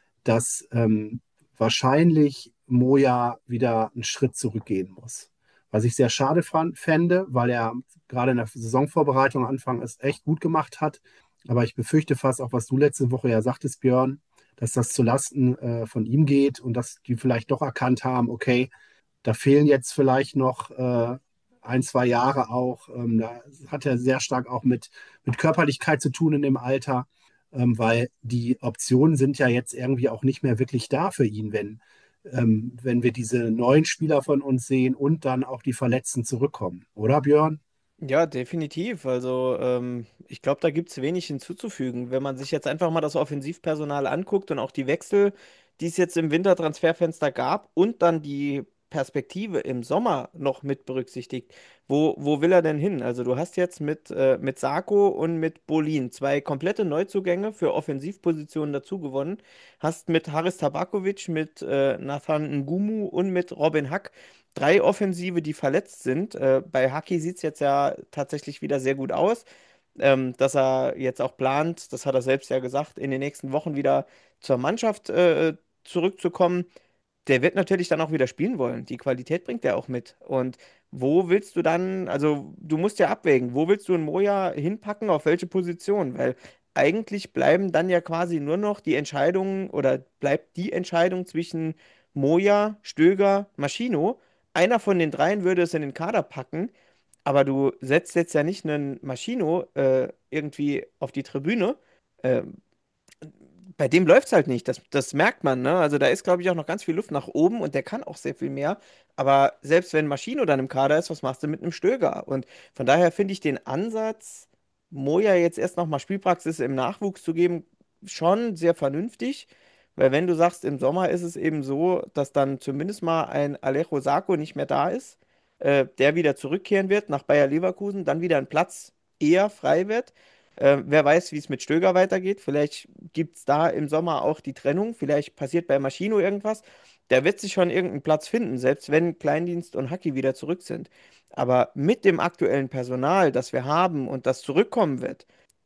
dass ähm, wahrscheinlich Moja wieder einen Schritt zurückgehen muss. Was ich sehr schade fand, fände, weil er gerade in der Saisonvorbereitung am Anfang es echt gut gemacht hat. Aber ich befürchte fast auch, was du letzte Woche ja sagtest, Björn, dass das zulasten äh, von ihm geht und dass die vielleicht doch erkannt haben, okay, da fehlen jetzt vielleicht noch äh, ein, zwei Jahre auch. Ähm, da hat er sehr stark auch mit, mit Körperlichkeit zu tun in dem Alter, ähm, weil die Optionen sind ja jetzt irgendwie auch nicht mehr wirklich da für ihn, wenn, ähm, wenn wir diese neuen Spieler von uns sehen und dann auch die Verletzten zurückkommen. Oder, Björn? Ja, definitiv. Also ähm, ich glaube, da gibt es wenig hinzuzufügen. Wenn man sich jetzt einfach mal das Offensivpersonal anguckt und auch die Wechsel, die es jetzt im Wintertransferfenster gab und dann die Perspektive im Sommer noch mit berücksichtigt, wo, wo will er denn hin? Also du hast jetzt mit, äh, mit Sarko und mit Bolin zwei komplette Neuzugänge für Offensivpositionen dazu gewonnen, hast mit Haris Tabakovic, mit äh, Nathan Ngumu und mit Robin Hack drei Offensive, die verletzt sind. Äh, bei Haki sieht es jetzt ja tatsächlich wieder sehr gut aus, ähm, dass er jetzt auch plant, das hat er selbst ja gesagt, in den nächsten Wochen wieder zur Mannschaft äh, zurückzukommen. Der wird natürlich dann auch wieder spielen wollen. Die Qualität bringt er auch mit. Und wo willst du dann, also du musst ja abwägen, wo willst du einen Moja hinpacken, auf welche Position? Weil eigentlich bleiben dann ja quasi nur noch die Entscheidungen oder bleibt die Entscheidung zwischen Moja, Stöger, Maschino. Einer von den dreien würde es in den Kader packen, aber du setzt jetzt ja nicht einen Maschino äh, irgendwie auf die Tribüne. Äh, Bei dem läuft es halt nicht, das, das merkt man, ne? Also da ist, glaube ich, auch noch ganz viel Luft nach oben und der kann auch sehr viel mehr. Aber selbst wenn Maschino dann im Kader ist, was machst du mit einem Stöger? Und von daher finde ich den Ansatz, Moja jetzt erst nochmal Spielpraxis im Nachwuchs zu geben, schon sehr vernünftig. Weil wenn du sagst, im Sommer ist es eben so, dass dann zumindest mal ein Alejo Sako nicht mehr da ist, äh, der wieder zurückkehren wird nach Bayer Leverkusen, dann wieder ein Platz eher frei wird. Äh, wer weiß, wie es mit Stöger weitergeht. Vielleicht gibt es da im Sommer auch die Trennung. Vielleicht passiert bei Maschino irgendwas. Der wird sich schon irgendeinen Platz finden, selbst wenn Kleindienst und Haki wieder zurück sind. Aber mit dem aktuellen Personal, das wir haben und das zurückkommen wird,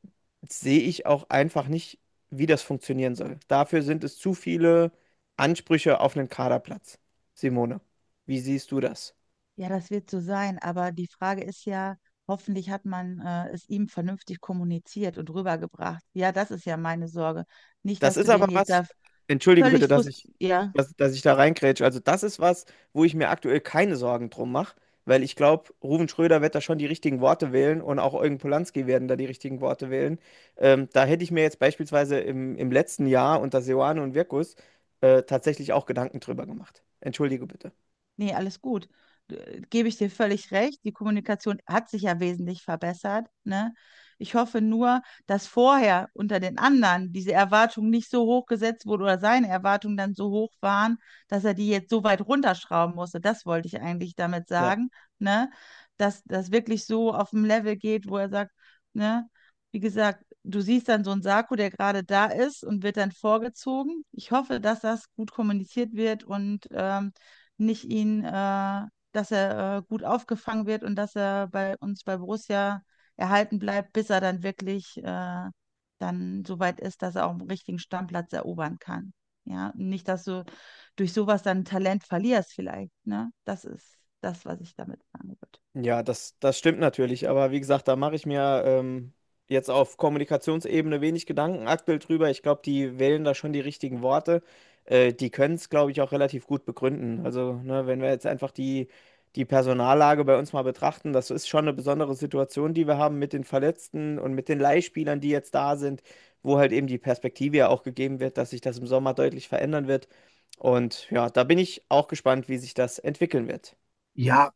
sehe ich auch einfach nicht, wie das funktionieren soll. Dafür sind es zu viele Ansprüche auf einen Kaderplatz. Simone, wie siehst du das? Ja, das wird so sein, aber die Frage ist ja, hoffentlich hat man äh, es ihm vernünftig kommuniziert und rübergebracht. Ja, das ist ja meine Sorge. Nicht, Das dass du ist den aber jetzt was, da entschuldige bitte, völlig dass frust... ich, Ja, dass, dass ich da reingrätsche. Also das ist was, wo ich mir aktuell keine Sorgen drum mache, weil ich glaube, Ruven Schröder wird da schon die richtigen Worte wählen und auch Eugen Polanski werden da die richtigen Worte wählen. Ähm, da hätte ich mir jetzt beispielsweise im, im letzten Jahr unter Seoane und Wirkus äh, tatsächlich auch Gedanken drüber gemacht. Entschuldige bitte. nee, alles gut. Äh, Gebe ich dir völlig recht. Die Kommunikation hat sich ja wesentlich verbessert, ne? Ich hoffe nur, dass vorher unter den anderen diese Erwartungen nicht so hoch gesetzt wurden oder seine Erwartungen dann so hoch waren, dass er die jetzt so weit runterschrauben musste. Das wollte ich eigentlich damit Ja. sagen, ne? Dass das wirklich so auf dem Level geht, wo er sagt, ne? Wie gesagt, du siehst dann so einen Saku, der gerade da ist und wird dann vorgezogen. Ich hoffe, dass das gut kommuniziert wird und ähm, nicht ihn, äh, dass er äh, gut aufgefangen wird und dass er bei uns bei Borussia erhalten bleibt, bis er dann wirklich äh, dann so weit ist, dass er auch einen richtigen Stammplatz erobern kann. Ja, nicht, dass du durch sowas dann Talent verlierst vielleicht, ne? Das ist das, was ich damit sagen würde. Ja, das, das stimmt natürlich, aber wie gesagt, da mache ich mir ähm, jetzt auf Kommunikationsebene wenig Gedanken aktuell drüber. Ich glaube, die wählen da schon die richtigen Worte. Äh, die können es, glaube ich, auch relativ gut begründen. Also, ne, wenn wir jetzt einfach die, die Personallage bei uns mal betrachten, das ist schon eine besondere Situation, die wir haben mit den Verletzten und mit den Leihspielern, die jetzt da sind, wo halt eben die Perspektive ja auch gegeben wird, dass sich das im Sommer deutlich verändern wird. Und ja, da bin ich auch gespannt, wie sich das entwickeln wird. Ja,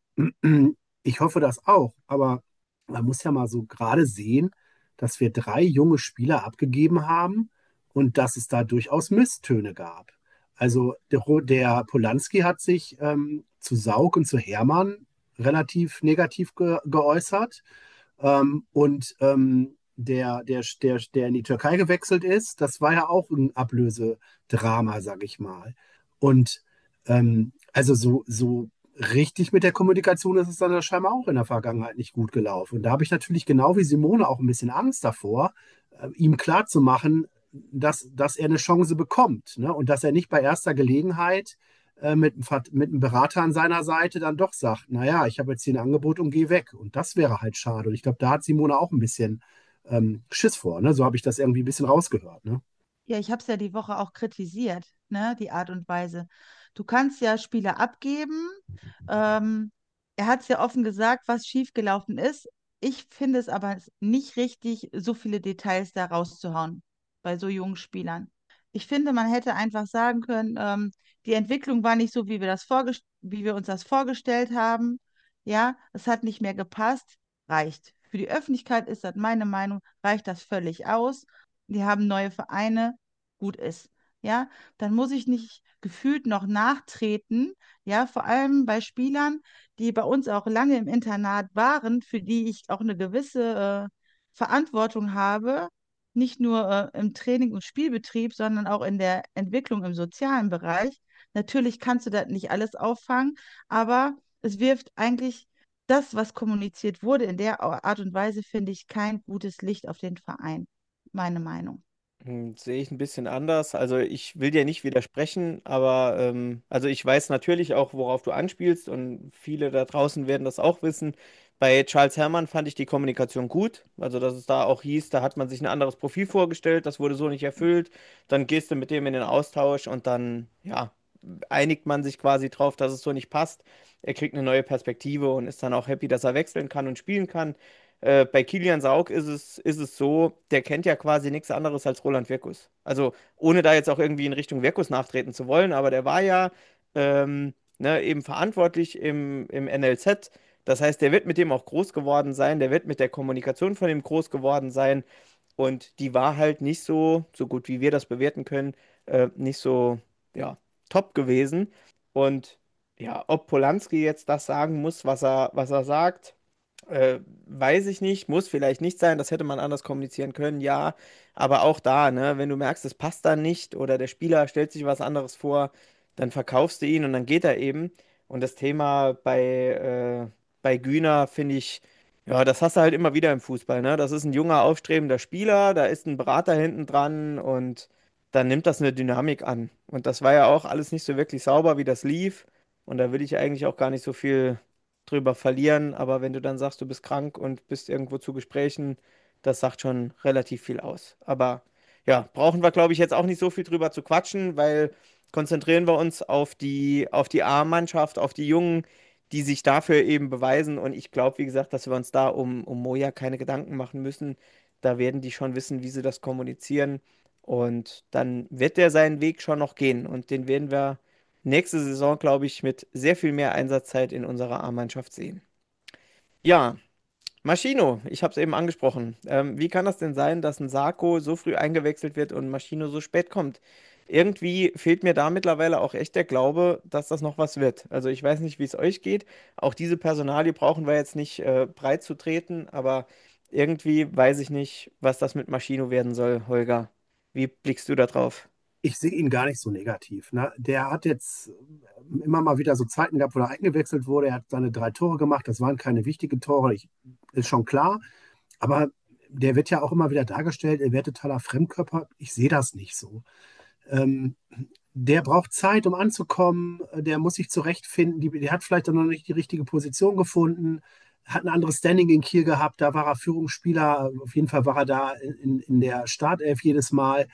ich hoffe das auch, aber man muss ja mal so gerade sehen, dass wir drei junge Spieler abgegeben haben und dass es da durchaus Misstöne gab. Also der, Ro- der Polanski hat sich ähm, zu Saug und zu Hermann relativ negativ ge geäußert. Ähm, und ähm, der, der, der, der in die Türkei gewechselt ist, das war ja auch ein Ablösedrama, sag ich mal. Und ähm, also so, so richtig mit der Kommunikation ist es dann ja scheinbar auch in der Vergangenheit nicht gut gelaufen. Und da habe ich natürlich genau wie Simone auch ein bisschen Angst davor, äh, ihm klarzumachen, dass, dass er eine Chance bekommt, ne? Und dass er nicht bei erster Gelegenheit äh, mit, einem Vert- mit einem Berater an seiner Seite dann doch sagt, naja, ich habe jetzt hier ein Angebot und gehe weg. Und das wäre halt schade. Und ich glaube, da hat Simone auch ein bisschen ähm, Schiss vor. Ne? So habe ich das irgendwie ein bisschen rausgehört. Ne? Ja, ich habe es ja die Woche auch kritisiert, ne, die Art und Weise. Du kannst ja Spieler abgeben. Ähm, Er hat es ja offen gesagt, was schiefgelaufen ist. Ich finde es aber nicht richtig, so viele Details da rauszuhauen bei so jungen Spielern. Ich finde, man hätte einfach sagen können, ähm, die Entwicklung war nicht so, wie wir das vorgest- wie wir uns das vorgestellt haben. Ja, es hat nicht mehr gepasst. Reicht. Für die Öffentlichkeit ist das meine Meinung, reicht das völlig aus. Die haben neue Vereine, gut ist. ja, dann muss ich nicht gefühlt noch nachtreten, ja, vor allem bei Spielern, die bei uns auch lange im Internat waren, für die ich auch eine gewisse äh, Verantwortung habe, nicht nur äh, im Training und Spielbetrieb, sondern auch in der Entwicklung im sozialen Bereich. Natürlich kannst du das nicht alles auffangen, aber es wirft eigentlich das, was kommuniziert wurde, in der Art und Weise, finde ich, kein gutes Licht auf den Verein. Meine Meinung. Hm, sehe ich ein bisschen anders. Also ich will dir nicht widersprechen, aber ähm, also ich weiß natürlich auch, worauf du anspielst und viele da draußen werden das auch wissen. Bei Charles Herrmann fand ich die Kommunikation gut. Also dass es da auch hieß, da hat man sich ein anderes Profil vorgestellt, das wurde so nicht erfüllt. Dann gehst du mit dem in den Austausch und dann, ja, einigt man sich quasi drauf, dass es so nicht passt. Er kriegt eine neue Perspektive und ist dann auch happy, dass er wechseln kann und spielen kann. Äh, bei Kilian Saug ist es, ist es so, der kennt ja quasi nichts anderes als Roland Wirkus. Also ohne da jetzt auch irgendwie in Richtung Wirkus nachtreten zu wollen, aber der war ja ähm, ne, eben verantwortlich im, im N L Z. Das heißt, der wird mit dem auch groß geworden sein, der wird mit der Kommunikation von ihm groß geworden sein. Und die war halt nicht so, so gut wie wir das bewerten können, äh, nicht so, ja, top gewesen. Und ja, ob Polanski jetzt das sagen muss, was er, was er sagt, äh, weiß ich nicht, muss vielleicht nicht sein, das hätte man anders kommunizieren können, ja. Aber auch da, ne, wenn du merkst, es passt dann nicht oder der Spieler stellt sich was anderes vor, dann verkaufst du ihn und dann geht er eben. Und das Thema bei, äh, bei Güner finde ich, ja, das hast du halt immer wieder im Fußball, ne? Das ist ein junger, aufstrebender Spieler, da ist ein Berater hinten dran und dann nimmt das eine Dynamik an. Und das war ja auch alles nicht so wirklich sauber, wie das lief. Und da will ich eigentlich auch gar nicht so viel drüber verlieren. Aber wenn du dann sagst, du bist krank und bist irgendwo zu Gesprächen, das sagt schon relativ viel aus. Aber ja, brauchen wir, glaube ich, jetzt auch nicht so viel drüber zu quatschen, weil konzentrieren wir uns auf die, auf die A-Mannschaft, auf die Jungen, die sich dafür eben beweisen. Und ich glaube, wie gesagt, dass wir uns da um, um Moja keine Gedanken machen müssen. Da werden die schon wissen, wie sie das kommunizieren. Und dann wird der seinen Weg schon noch gehen. Und den werden wir nächste Saison, glaube ich, mit sehr viel mehr Einsatzzeit in unserer A-Mannschaft sehen. Ja, Maschino, ich habe es eben angesprochen. Ähm, wie kann das denn sein, dass ein Sarko so früh eingewechselt wird und Maschino so spät kommt? Irgendwie fehlt mir da mittlerweile auch echt der Glaube, dass das noch was wird. Also ich weiß nicht, wie es euch geht. Auch diese Personalie brauchen wir jetzt nicht äh, breit zu treten, aber irgendwie weiß ich nicht, was das mit Maschino werden soll, Holger. Wie blickst du da drauf? Ich sehe ihn gar nicht so negativ. Ne? Der hat jetzt immer mal wieder so Zeiten gehabt, wo er eingewechselt wurde. Er hat seine drei Tore gemacht. Das waren keine wichtigen Tore, ich, ist schon klar. Aber der wird ja auch immer wieder dargestellt, er wäre totaler Fremdkörper. Ich sehe das nicht so. Ähm, Der braucht Zeit, um anzukommen. Der muss sich zurechtfinden. Die, der hat vielleicht auch noch nicht die richtige Position gefunden. Hat ein anderes Standing in Kiel gehabt. Da war er Führungsspieler. Auf jeden Fall war er da in, in der Startelf jedes Mal.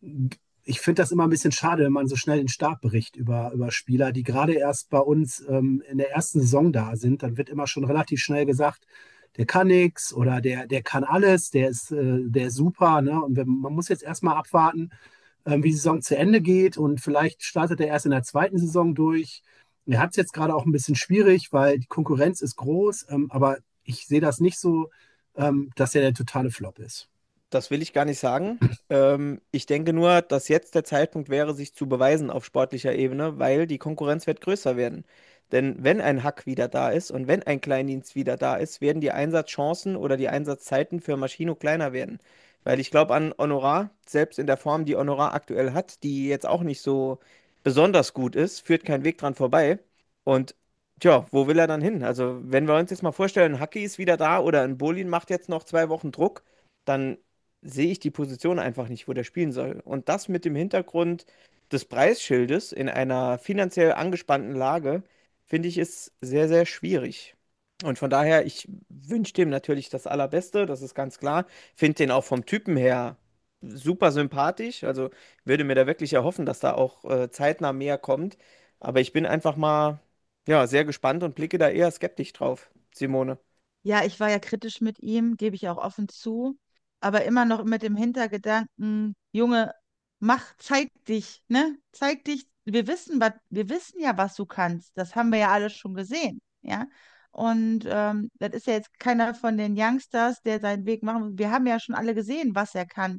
Ich finde das immer ein bisschen schade, wenn man so schnell den Start berichtet über, über Spieler, die gerade erst bei uns ähm, in der ersten Saison da sind. Dann wird immer schon relativ schnell gesagt, der kann nichts oder der, der kann alles, der ist, äh, der ist super. Ne? Und wenn, man muss jetzt erstmal abwarten, ähm, wie die Saison zu Ende geht und vielleicht startet er erst in der zweiten Saison durch. Er hat es jetzt gerade auch ein bisschen schwierig, weil die Konkurrenz ist groß, ähm, aber ich sehe das nicht so, ähm, dass er der totale Flop ist. Das will ich gar nicht sagen. Ähm, ich denke nur, dass jetzt der Zeitpunkt wäre, sich zu beweisen auf sportlicher Ebene, weil die Konkurrenz wird größer werden. Denn wenn ein Hack wieder da ist und wenn ein Kleindienst wieder da ist, werden die Einsatzchancen oder die Einsatzzeiten für Maschino kleiner werden. Weil ich glaube an Honorar, selbst in der Form, die Honorar aktuell hat, die jetzt auch nicht so besonders gut ist, führt kein Weg dran vorbei. Und tja, wo will er dann hin? Also, wenn wir uns jetzt mal vorstellen, Haki ist wieder da oder ein Bolin macht jetzt noch zwei Wochen Druck, dann sehe ich die Position einfach nicht, wo der spielen soll. Und das mit dem Hintergrund des Preisschildes in einer finanziell angespannten Lage, finde ich, ist sehr, sehr schwierig. Und von daher, ich wünsche dem natürlich das Allerbeste, das ist ganz klar. Finde den auch vom Typen her super sympathisch. Also würde mir da wirklich erhoffen, dass da auch äh, zeitnah mehr kommt. Aber ich bin einfach mal, ja, sehr gespannt und blicke da eher skeptisch drauf, Simone. Ja, ich war ja kritisch mit ihm, gebe ich auch offen zu, aber immer noch mit dem Hintergedanken, Junge, mach, zeig dich, ne? Zeig dich. Wir wissen, was, wir wissen ja, was du kannst. Das haben wir ja alle schon gesehen, ja. Und ähm, das ist ja jetzt keiner von den Youngsters, der seinen Weg machen muss. Wir haben ja schon alle gesehen, was er kann.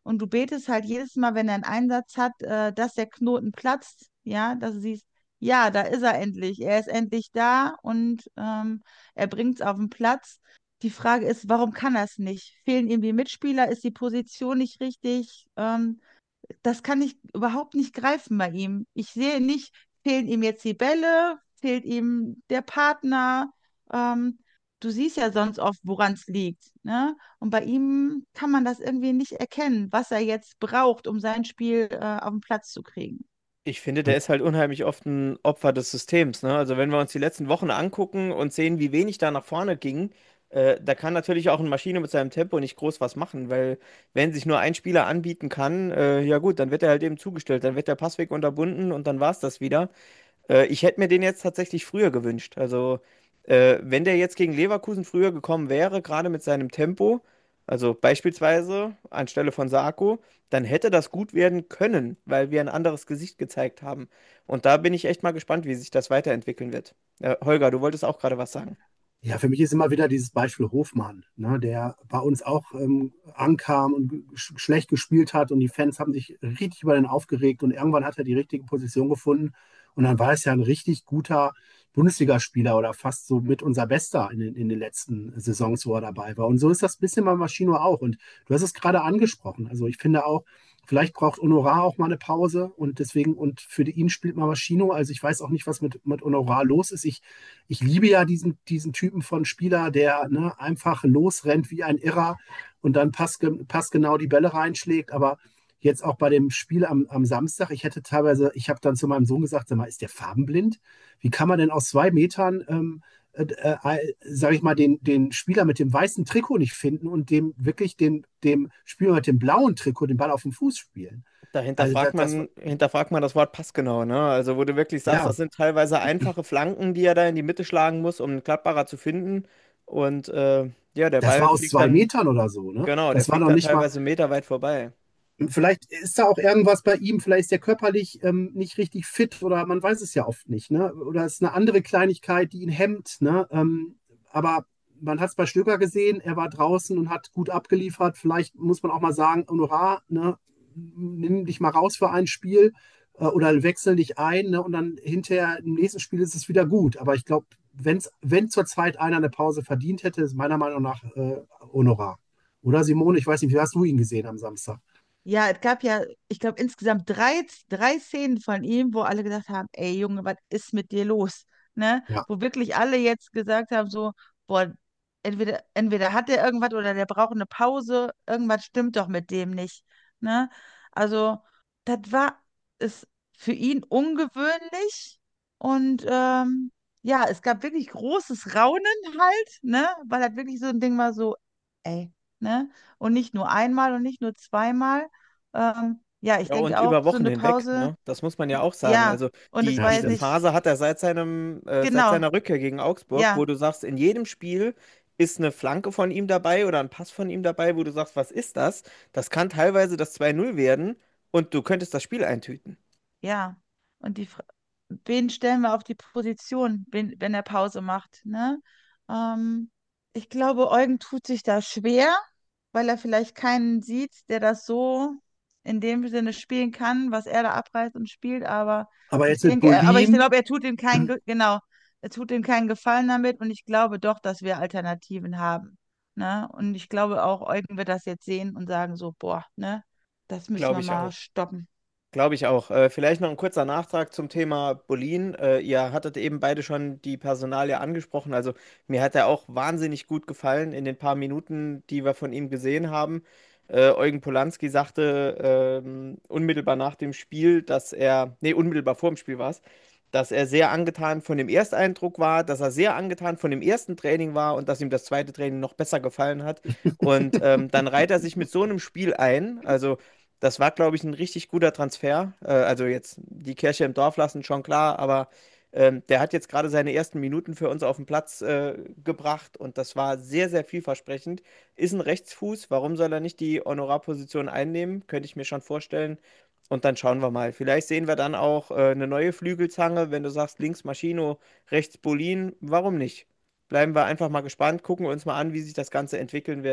Und du betest halt jedes Mal, wenn er einen Einsatz hat, äh, dass der Knoten platzt, ja, dass du siehst, ja, da ist er endlich, er ist endlich da und ähm, er bringt es auf den Platz. Die Frage ist, warum kann er es nicht? Fehlen ihm die Mitspieler? Ist die Position nicht richtig? Ähm, das kann ich überhaupt nicht greifen bei ihm. Ich sehe nicht, fehlen ihm jetzt die Bälle, fehlt ihm der Partner. Ähm, du siehst ja sonst oft, woran es liegt, ne? Und bei ihm kann man das irgendwie nicht erkennen, was er jetzt braucht, um sein Spiel äh, auf den Platz zu kriegen. Ich finde, der ist halt unheimlich oft ein Opfer des Systems, ne? Also wenn wir uns die letzten Wochen angucken und sehen, wie wenig da nach vorne ging, äh, da kann natürlich auch eine Maschine mit seinem Tempo nicht groß was machen, weil wenn sich nur ein Spieler anbieten kann, äh, ja gut, dann wird er halt eben zugestellt, dann wird der Passweg unterbunden und dann war es das wieder. Äh, ich hätte mir den jetzt tatsächlich früher gewünscht. Also, äh, wenn der jetzt gegen Leverkusen früher gekommen wäre, gerade mit seinem Tempo, also beispielsweise anstelle von Sarko, dann hätte das gut werden können, weil wir ein anderes Gesicht gezeigt haben. Und da bin ich echt mal gespannt, wie sich das weiterentwickeln wird. Äh, Holger, du wolltest auch gerade was sagen. Ja, für mich ist immer wieder dieses Beispiel Hofmann, ne, der bei uns auch ähm, ankam und sch schlecht gespielt hat und die Fans haben sich richtig über den aufgeregt und irgendwann hat er die richtige Position gefunden und dann war es ja ein richtig guter Bundesligaspieler oder fast so mit unser Bester in den, in den letzten Saisons, wo er dabei war. Und so ist das ein bisschen bei Maschino auch. Und du hast es gerade angesprochen. Also ich finde auch, vielleicht braucht Honorar auch mal eine Pause und deswegen, und für ihn spielt mal Maschino. Also ich weiß auch nicht, was mit, mit Honorar los ist. Ich ich liebe ja diesen, diesen Typen von Spieler, der ne, einfach losrennt wie ein Irrer und dann pass, passgenau die Bälle reinschlägt. Aber jetzt auch bei dem Spiel am, am Samstag, ich hätte teilweise, ich habe dann zu meinem Sohn gesagt, sag mal, ist der farbenblind? Wie kann man denn aus zwei Metern, ähm, äh, äh, sage ich mal, den, den Spieler mit dem weißen Trikot nicht finden und dem wirklich den, dem Spieler mit dem blauen Trikot den Ball auf den Fuß spielen? Dahinter Also das, fragt das man, hinterfragt man das Wort passgenau, ne? Also wo du wirklich sagst, ja, das sind teilweise einfache Flanken, die er da in die Mitte schlagen muss, um einen Gladbacher zu finden. Und äh, ja, der das Ball war aus fliegt zwei dann, Metern oder so, ne? genau, der Das war fliegt noch dann nicht mal. teilweise meterweit vorbei. Vielleicht ist da auch irgendwas bei ihm, vielleicht ist der körperlich ähm, nicht richtig fit oder man weiß es ja oft nicht, ne? Oder es ist eine andere Kleinigkeit, die ihn hemmt, ne? Ähm, aber man hat es bei Stöger gesehen, er war draußen und hat gut abgeliefert. Vielleicht muss man auch mal sagen, Honorar, ne? Nimm dich mal raus für ein Spiel äh, oder wechsel dich ein, ne? Und dann hinterher im nächsten Spiel ist es wieder gut. Aber ich glaube, wenn's, wenn zur Zeit einer eine Pause verdient hätte, ist meiner Meinung nach äh, Honorar. Oder Simone, ich weiß nicht, wie hast du ihn gesehen am Samstag? Ja, es gab ja, ich glaube, insgesamt drei, drei Szenen von ihm, wo alle gesagt haben, ey Junge, was ist mit dir los? Ne? Ja. Wo wirklich alle jetzt gesagt haben, so, boah, entweder, entweder hat er irgendwas oder der braucht eine Pause, irgendwas stimmt doch mit dem nicht. Ne? Also, das war es für ihn ungewöhnlich und ähm, ja, es gab wirklich großes Raunen halt, ne? Weil das wirklich so ein Ding war, so, ey, ne? Und nicht nur einmal und nicht nur zweimal. Ähm, ja, ich Ja, und denke auch, über so Wochen eine hinweg, Pause, ne? Das muss man ja auch sagen. ja, Also und es die, war Ja, jetzt diese stimmt. nicht, Phase hat er seit seinem, äh, seit genau, seiner Rückkehr gegen Augsburg, wo ja, du sagst, in jedem Spiel ist eine Flanke von ihm dabei oder ein Pass von ihm dabei, wo du sagst, was ist das? Das kann teilweise das zwei null werden und du könntest das Spiel eintüten. ja. Und die, Fra- wen stellen wir auf die Position, wenn, wenn er Pause macht, ne? Ähm, ich glaube, Eugen tut sich da schwer, weil er vielleicht keinen sieht, der das so in dem Sinne spielen kann, was er da abreißt und spielt, aber Aber ich jetzt mit denke, er, aber ich Bolin, glaube, er tut ihm keinen, Ge- genau, er tut ihm keinen Gefallen damit und ich glaube doch, dass wir Alternativen haben, ne? Und ich glaube auch, Eugen wird das jetzt sehen und sagen so, boah, ne, das müssen Glaube wir ich mal auch. stoppen. Glaube ich auch. Äh, vielleicht noch ein kurzer Nachtrag zum Thema Bolin. Äh, ihr hattet eben beide schon die Personalie angesprochen. Also mir hat er auch wahnsinnig gut gefallen in den paar Minuten, die wir von ihm gesehen haben. Äh, Eugen Polanski sagte ähm, unmittelbar nach dem Spiel, dass er, nee, unmittelbar vor dem Spiel war es, dass er sehr angetan von dem Ersteindruck war, dass er sehr angetan von dem ersten Training war und dass ihm das zweite Training noch besser gefallen hat. Und ähm, dann reiht er sich mit so einem Spiel ein. Also das war, glaube ich, ein richtig guter Transfer. Äh, also jetzt die Kirche im Dorf lassen, schon klar, aber ähm, der hat jetzt gerade seine ersten Minuten für uns auf den Platz äh, gebracht und das war sehr, sehr vielversprechend. Ist ein Rechtsfuß, warum soll er nicht die Honorarposition einnehmen? Könnte ich mir schon vorstellen. Und dann schauen wir mal. Vielleicht sehen wir dann auch äh, eine neue Flügelzange, wenn du sagst, links Maschino, rechts Bolin. Warum nicht? Bleiben wir einfach mal gespannt, gucken uns mal an, wie sich das Ganze entwickeln wird.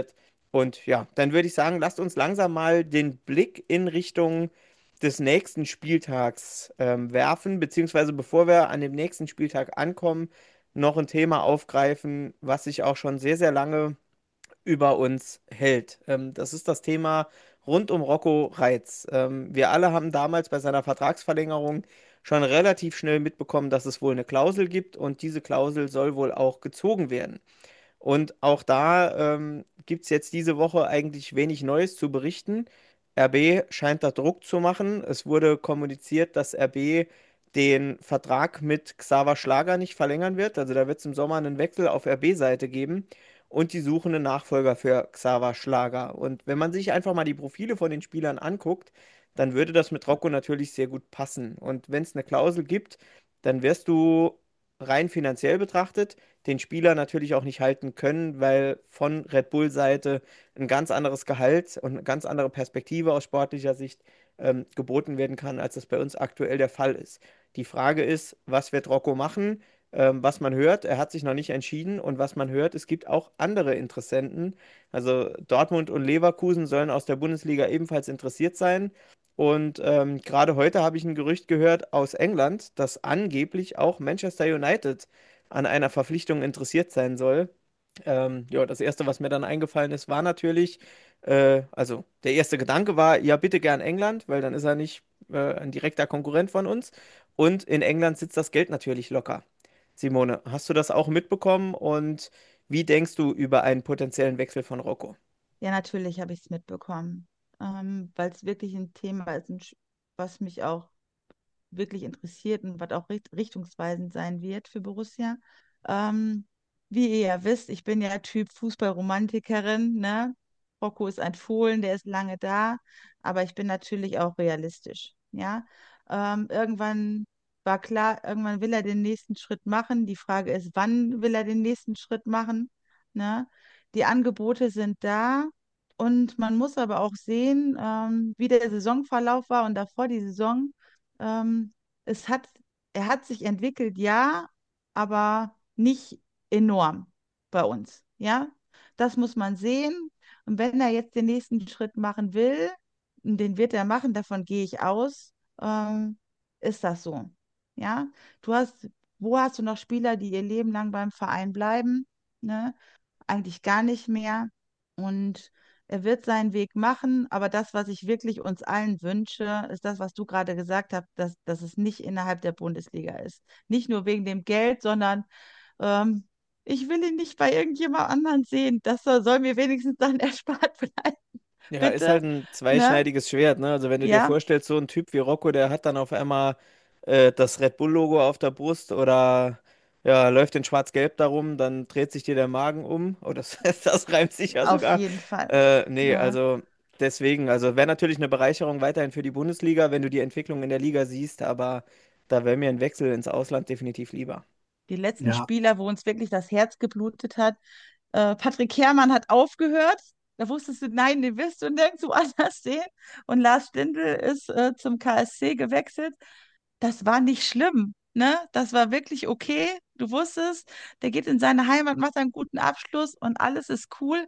Und ja, dann würde ich sagen, lasst uns langsam mal den Blick in Richtung des nächsten Spieltags ähm, werfen, beziehungsweise bevor wir an dem nächsten Spieltag ankommen, noch ein Thema aufgreifen, was sich auch schon sehr, sehr lange über uns hält. Ähm, das ist das Thema rund um Rocco Reitz. Ähm, wir alle haben damals bei seiner Vertragsverlängerung schon relativ schnell mitbekommen, dass es wohl eine Klausel gibt und diese Klausel soll wohl auch gezogen werden. Und auch da ähm, gibt es jetzt diese Woche eigentlich wenig Neues zu berichten. R B scheint da Druck zu machen. Es wurde kommuniziert, dass R B den Vertrag mit Xaver Schlager nicht verlängern wird. Also da wird es im Sommer einen Wechsel auf R B-Seite geben und die suchen einen Nachfolger für Xaver Schlager. Und wenn man sich einfach mal die Profile von den Spielern anguckt, dann würde das mit Rocco natürlich sehr gut passen. Und wenn es eine Klausel gibt, dann wirst du rein finanziell betrachtet den Spieler natürlich auch nicht halten können, weil von Red Bull-Seite ein ganz anderes Gehalt und eine ganz andere Perspektive aus sportlicher Sicht ähm, geboten werden kann, als das bei uns aktuell der Fall ist. Die Frage ist, was wird Rocco machen? Ähm, was man hört, er hat sich noch nicht entschieden und was man hört, es gibt auch andere Interessenten. Also Dortmund und Leverkusen sollen aus der Bundesliga ebenfalls interessiert sein. Und ähm, gerade heute habe ich ein Gerücht gehört aus England, dass angeblich auch Manchester United an einer Verpflichtung interessiert sein soll. Ähm, ja, das Erste, was mir dann eingefallen ist, war natürlich, äh, also der erste Gedanke war, ja, bitte gern England, weil dann ist er nicht äh, ein direkter Konkurrent von uns. Und in England sitzt das Geld natürlich locker. Simone, hast du das auch mitbekommen und wie denkst du über einen potenziellen Wechsel von Rocco? Ja, natürlich habe ich es mitbekommen, ähm, weil es wirklich ein Thema ist, ein Sch- was mich auch wirklich interessiert und was auch richt richtungsweisend sein wird für Borussia. Ähm, Wie ihr ja wisst, ich bin ja Typ Fußballromantikerin, ne? Rocco ist ein Fohlen, der ist lange da, aber ich bin natürlich auch realistisch, ja. Ähm, irgendwann war klar, irgendwann will er den nächsten Schritt machen. Die Frage ist, wann will er den nächsten Schritt machen, ne? Die Angebote sind da. Und man muss aber auch sehen, ähm, wie der Saisonverlauf war und davor die Saison. Ähm, es hat, Er hat sich entwickelt, ja, aber nicht enorm bei uns. Ja, das muss man sehen. Und wenn er jetzt den nächsten Schritt machen will, und den wird er machen, davon gehe ich aus, ähm, ist das so. Ja, du hast, wo hast du noch Spieler, die ihr Leben lang beim Verein bleiben? Ne? Eigentlich gar nicht mehr. Und er wird seinen Weg machen, aber das, was ich wirklich uns allen wünsche, ist das, was du gerade gesagt hast, dass, dass es nicht innerhalb der Bundesliga ist. Nicht nur wegen dem Geld, sondern ähm, ich will ihn nicht bei irgendjemand anderen sehen. Das soll, soll mir wenigstens dann erspart bleiben. Ja, ist Bitte, halt ein ne? zweischneidiges Schwert, ne? Also wenn du dir Ja, vorstellst, so ein Typ wie Rocco, der hat dann auf einmal äh, das Red Bull-Logo auf der Brust oder ja, läuft in Schwarz-Gelb darum, dann dreht sich dir der Magen um. Oh, das, das reimt sich ja auf sogar. jeden Fall. Äh, nee, Ne? also deswegen, also wäre natürlich eine Bereicherung weiterhin für die Bundesliga, wenn du die Entwicklung in der Liga siehst, aber da wäre mir ein Wechsel ins Ausland definitiv lieber. Die letzten Ja, Spieler, wo uns wirklich das Herz geblutet hat. Äh, Patrick Herrmann hat aufgehört. Da wusstest du, nein, den wirst du nirgendwo anders sehen. Und Lars Stindl ist äh, zum K S C gewechselt. Das war nicht schlimm, ne? Das war wirklich okay. Du wusstest, der geht in seine Heimat, macht einen guten Abschluss und alles ist cool.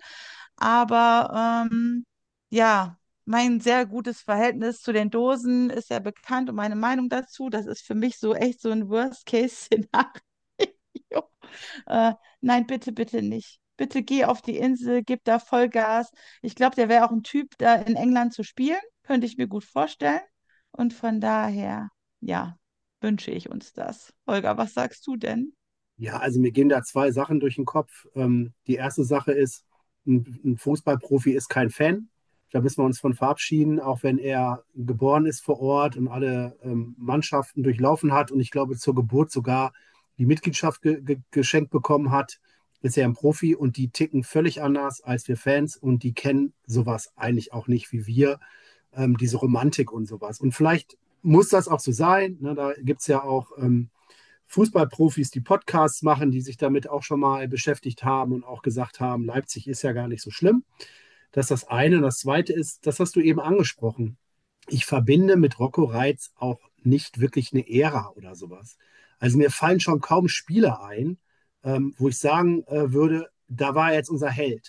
Aber ähm, ja, mein sehr gutes Verhältnis zu den Dosen ist ja bekannt und meine Meinung dazu, das ist für mich so echt so ein Worst-Case-Szenario. Äh, nein, bitte, bitte nicht. Bitte geh auf die Insel, gib da Vollgas. Ich glaube, der wäre auch ein Typ, da in England zu spielen. Könnte ich mir gut vorstellen. Und von daher, ja, wünsche ich uns das. Holger, was sagst du denn? ja, also mir gehen da zwei Sachen durch den Kopf. Ähm, die erste Sache ist, ein, ein Fußballprofi ist kein Fan. Da müssen wir uns von verabschieden, auch wenn er geboren ist vor Ort und alle ähm, Mannschaften durchlaufen hat und ich glaube zur Geburt sogar die Mitgliedschaft ge ge geschenkt bekommen hat, ist er ein Profi und die ticken völlig anders als wir Fans und die kennen sowas eigentlich auch nicht wie wir, ähm, diese Romantik und sowas. Und vielleicht muss das auch so sein. Ne? Da gibt es ja auch ähm, Fußballprofis, die Podcasts machen, die sich damit auch schon mal beschäftigt haben und auch gesagt haben, Leipzig ist ja gar nicht so schlimm. Das ist das eine. Und das zweite ist, das hast du eben angesprochen. Ich verbinde mit Rocco Reitz auch nicht wirklich eine Ära oder sowas. Also mir fallen schon kaum Spieler ein, ähm, wo ich sagen äh, würde, da war er jetzt unser Held.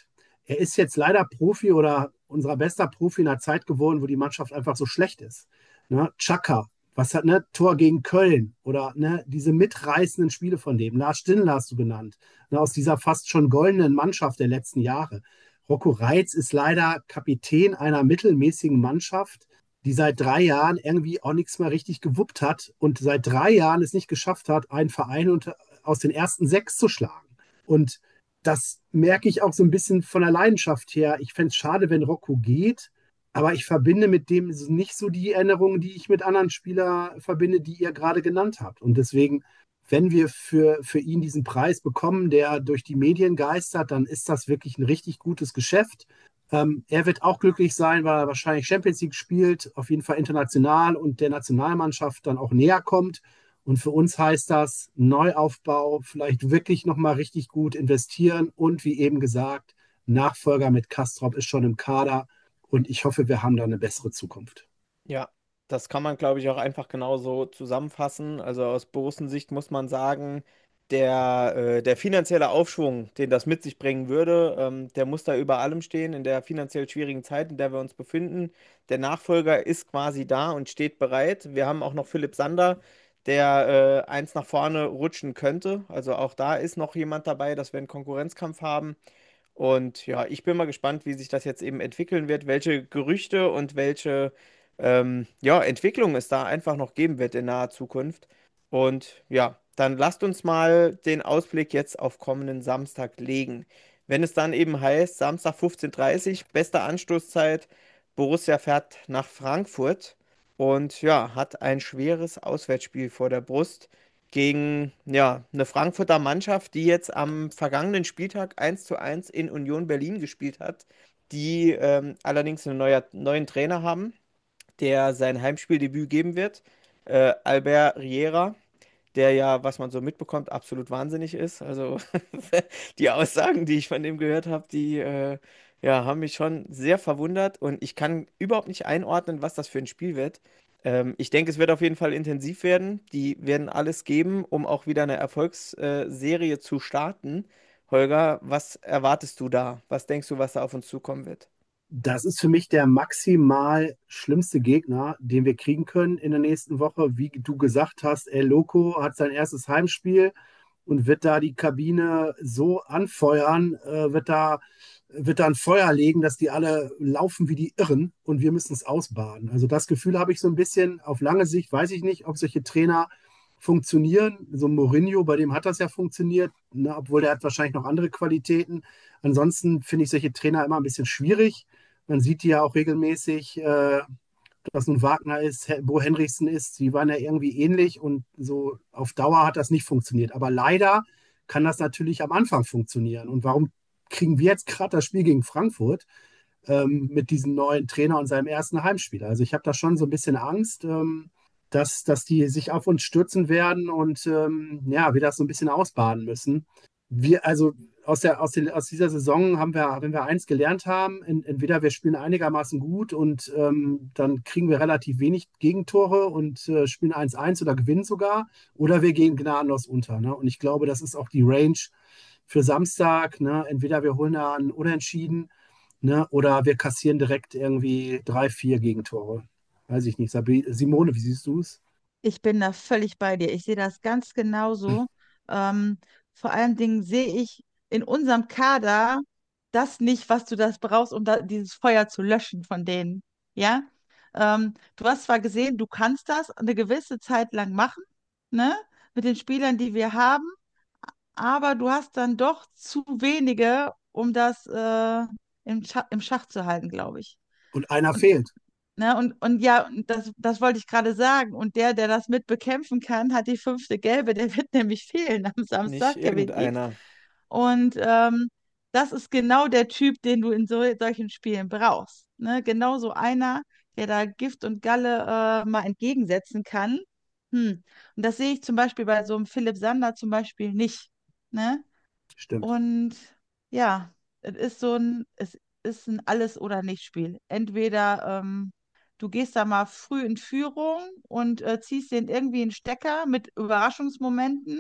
er ist jetzt leider Profi oder unser bester Profi in einer Zeit geworden, wo die Mannschaft einfach so schlecht ist. Ne? Chaka, was hat, ne? Tor gegen Köln oder ne? Diese mitreißenden Spiele von dem. Lars Stindl hast du genannt. Ne? Aus dieser fast schon goldenen Mannschaft der letzten Jahre. Rocco Reitz ist leider Kapitän einer mittelmäßigen Mannschaft, die seit drei Jahren irgendwie auch nichts mehr richtig gewuppt hat und seit drei Jahren es nicht geschafft hat, einen Verein unter, aus den ersten sechs zu schlagen. Und das merke ich auch so ein bisschen von der Leidenschaft her. Ich fände es schade, wenn Rocco geht, aber ich verbinde mit dem nicht so die Erinnerungen, die ich mit anderen Spielern verbinde, die ihr gerade genannt habt. Und deswegen, wenn wir für, für ihn diesen Preis bekommen, der durch die Medien geistert, dann ist das wirklich ein richtig gutes Geschäft. Ähm, er wird auch glücklich sein, weil er wahrscheinlich Champions League spielt, auf jeden Fall international und der Nationalmannschaft dann auch näher kommt. Und für uns heißt das Neuaufbau, vielleicht wirklich nochmal richtig gut investieren und wie eben gesagt, Nachfolger mit Kastrop ist schon im Kader und ich hoffe, wir haben da eine bessere Zukunft. Ja, das kann man, glaube ich, auch einfach genauso zusammenfassen. Also aus Borussen-Sicht muss man sagen, der, äh, der finanzielle Aufschwung, den das mit sich bringen würde, ähm, der muss da über allem stehen in der finanziell schwierigen Zeit, in der wir uns befinden. Der Nachfolger ist quasi da und steht bereit. Wir haben auch noch Philipp Sander, der äh, eins nach vorne rutschen könnte. Also auch da ist noch jemand dabei, dass wir einen Konkurrenzkampf haben. Und ja, ich bin mal gespannt, wie sich das jetzt eben entwickeln wird, welche Gerüchte und welche ähm, ja, Entwicklung es da einfach noch geben wird in naher Zukunft. Und ja, dann lasst uns mal den Ausblick jetzt auf kommenden Samstag legen. Wenn es dann eben heißt, Samstag fünfzehn Uhr dreißig, beste Anstoßzeit, Borussia fährt nach Frankfurt und ja, hat ein schweres Auswärtsspiel vor der Brust gegen ja, eine Frankfurter Mannschaft, die jetzt am vergangenen Spieltag eins zu eins in Union Berlin gespielt hat, die ähm, allerdings einen neuer, neuen Trainer haben, der sein Heimspieldebüt geben wird, äh, Albert Riera, der ja, was man so mitbekommt, absolut wahnsinnig ist. Also die Aussagen, die ich von dem gehört habe, die äh, ja, haben mich schon sehr verwundert und ich kann überhaupt nicht einordnen, was das für ein Spiel wird. Ähm, ich denke, es wird auf jeden Fall intensiv werden. Die werden alles geben, um auch wieder eine Erfolgsserie zu starten. Holger, was erwartest du da? Was denkst du, was da auf uns zukommen wird? Das ist für mich der maximal schlimmste Gegner, den wir kriegen können in der nächsten Woche. Wie du gesagt hast, El Loco hat sein erstes Heimspiel und wird da die Kabine so anfeuern, äh, wird da, wird da ein Feuer legen, dass die alle laufen wie die Irren und wir müssen es ausbaden. Also das Gefühl habe ich so ein bisschen auf lange Sicht, weiß ich nicht, ob solche Trainer funktionieren. So ein Mourinho, bei dem hat das ja funktioniert, ne, obwohl der hat wahrscheinlich noch andere Qualitäten. Ansonsten finde ich solche Trainer immer ein bisschen schwierig. Man sieht die ja auch regelmäßig, äh, ob das nun Wagner ist, Bo Henriksen ist, die waren ja irgendwie ähnlich und so auf Dauer hat das nicht funktioniert. Aber leider kann das natürlich am Anfang funktionieren. Und warum kriegen wir jetzt gerade das Spiel gegen Frankfurt ähm, mit diesem neuen Trainer und seinem ersten Heimspiel? Also ich habe da schon so ein bisschen Angst, ähm, dass, dass die sich auf uns stürzen werden und ähm, ja, wir das so ein bisschen ausbaden müssen. Wir, also aus, der, aus, den, aus dieser Saison haben wir, wenn wir eins gelernt haben, in, entweder wir spielen einigermaßen gut und ähm, dann kriegen wir relativ wenig Gegentore und äh, spielen eins eins oder gewinnen sogar, oder wir gehen gnadenlos unter. Ne? Und ich glaube, das ist auch die Range für Samstag. Ne? Entweder wir holen da einen Unentschieden, ne? Oder wir kassieren direkt irgendwie drei, vier Gegentore. Weiß ich nicht. Sabi Simone, wie siehst du es? Ich bin da völlig bei dir. Ich sehe das ganz genauso. Ähm, vor allen Dingen sehe ich in unserem Kader das nicht, was du das brauchst, um da, dieses Feuer zu löschen von denen. Ja? Ähm, du hast zwar gesehen, du kannst das eine gewisse Zeit lang machen, ne? Mit den Spielern, die wir haben, aber du hast dann doch zu wenige, um das äh, im Schach, im Schach zu halten, glaube ich. Und einer Und fehlt. Ne, und, und ja, und das, das wollte ich gerade sagen. Und der, der das mit bekämpfen kann, hat die fünfte Gelbe. Der wird nämlich fehlen am Nicht Samstag, Kevin Dietz. irgendeiner. Und ähm, das ist genau der Typ, den du in so, solchen Spielen brauchst. Ne? Genau so einer, der da Gift und Galle äh, mal entgegensetzen kann. Hm. Und das sehe ich zum Beispiel bei so einem Philipp Sander zum Beispiel nicht. Ne? Stimmt. Und ja, es ist so ein, es ist ein Alles- oder Nicht-Spiel. Entweder ähm, du gehst da mal früh in Führung und äh, ziehst den irgendwie einen Stecker mit Überraschungsmomenten,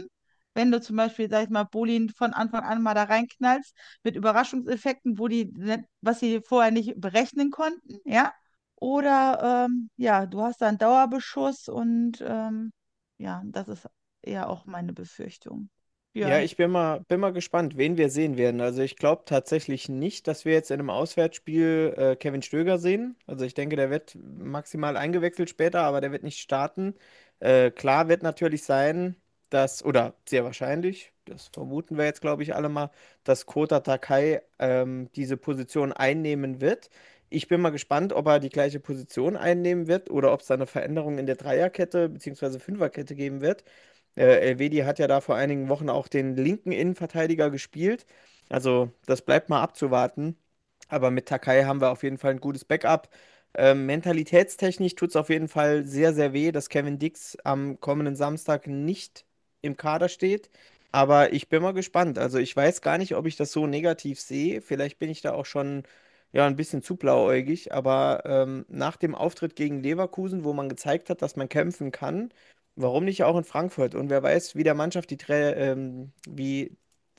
wenn du zum Beispiel, sag ich mal, Bolin von Anfang an mal da reinknallst mit Überraschungseffekten, wo die, ne- was sie vorher nicht berechnen konnten, ja? Oder ähm, ja, du hast da einen Dauerbeschuss und ähm, ja, das ist eher auch meine Befürchtung. Ja, Björn. ich bin mal, bin mal gespannt, wen wir sehen werden. Also ich glaube tatsächlich nicht, dass wir jetzt in einem Auswärtsspiel äh, Kevin Stöger sehen. Also ich denke, der wird maximal eingewechselt später, aber der wird nicht starten. Äh, klar wird natürlich sein, dass, oder sehr wahrscheinlich, das vermuten wir jetzt, glaube ich, alle mal, dass Kota Takai ähm, diese Position einnehmen wird. Ich bin mal gespannt, ob er die gleiche Position einnehmen wird oder ob es da eine Veränderung in der Dreierkette bzw. Fünferkette geben wird. Äh, Elvedi hat ja da vor einigen Wochen auch den linken Innenverteidiger gespielt. Also das bleibt mal abzuwarten. Aber mit Takai haben wir auf jeden Fall ein gutes Backup. Ähm, mentalitätstechnisch tut es auf jeden Fall sehr, sehr weh, dass Kevin Dix am kommenden Samstag nicht im Kader steht. Aber ich bin mal gespannt. Also ich weiß gar nicht, ob ich das so negativ sehe. Vielleicht bin ich da auch schon ja, ein bisschen zu blauäugig. Aber ähm, nach dem Auftritt gegen Leverkusen, wo man gezeigt hat, dass man kämpfen kann, warum nicht auch in Frankfurt? Und wer weiß, wie der Mannschaft die Tra ähm, wie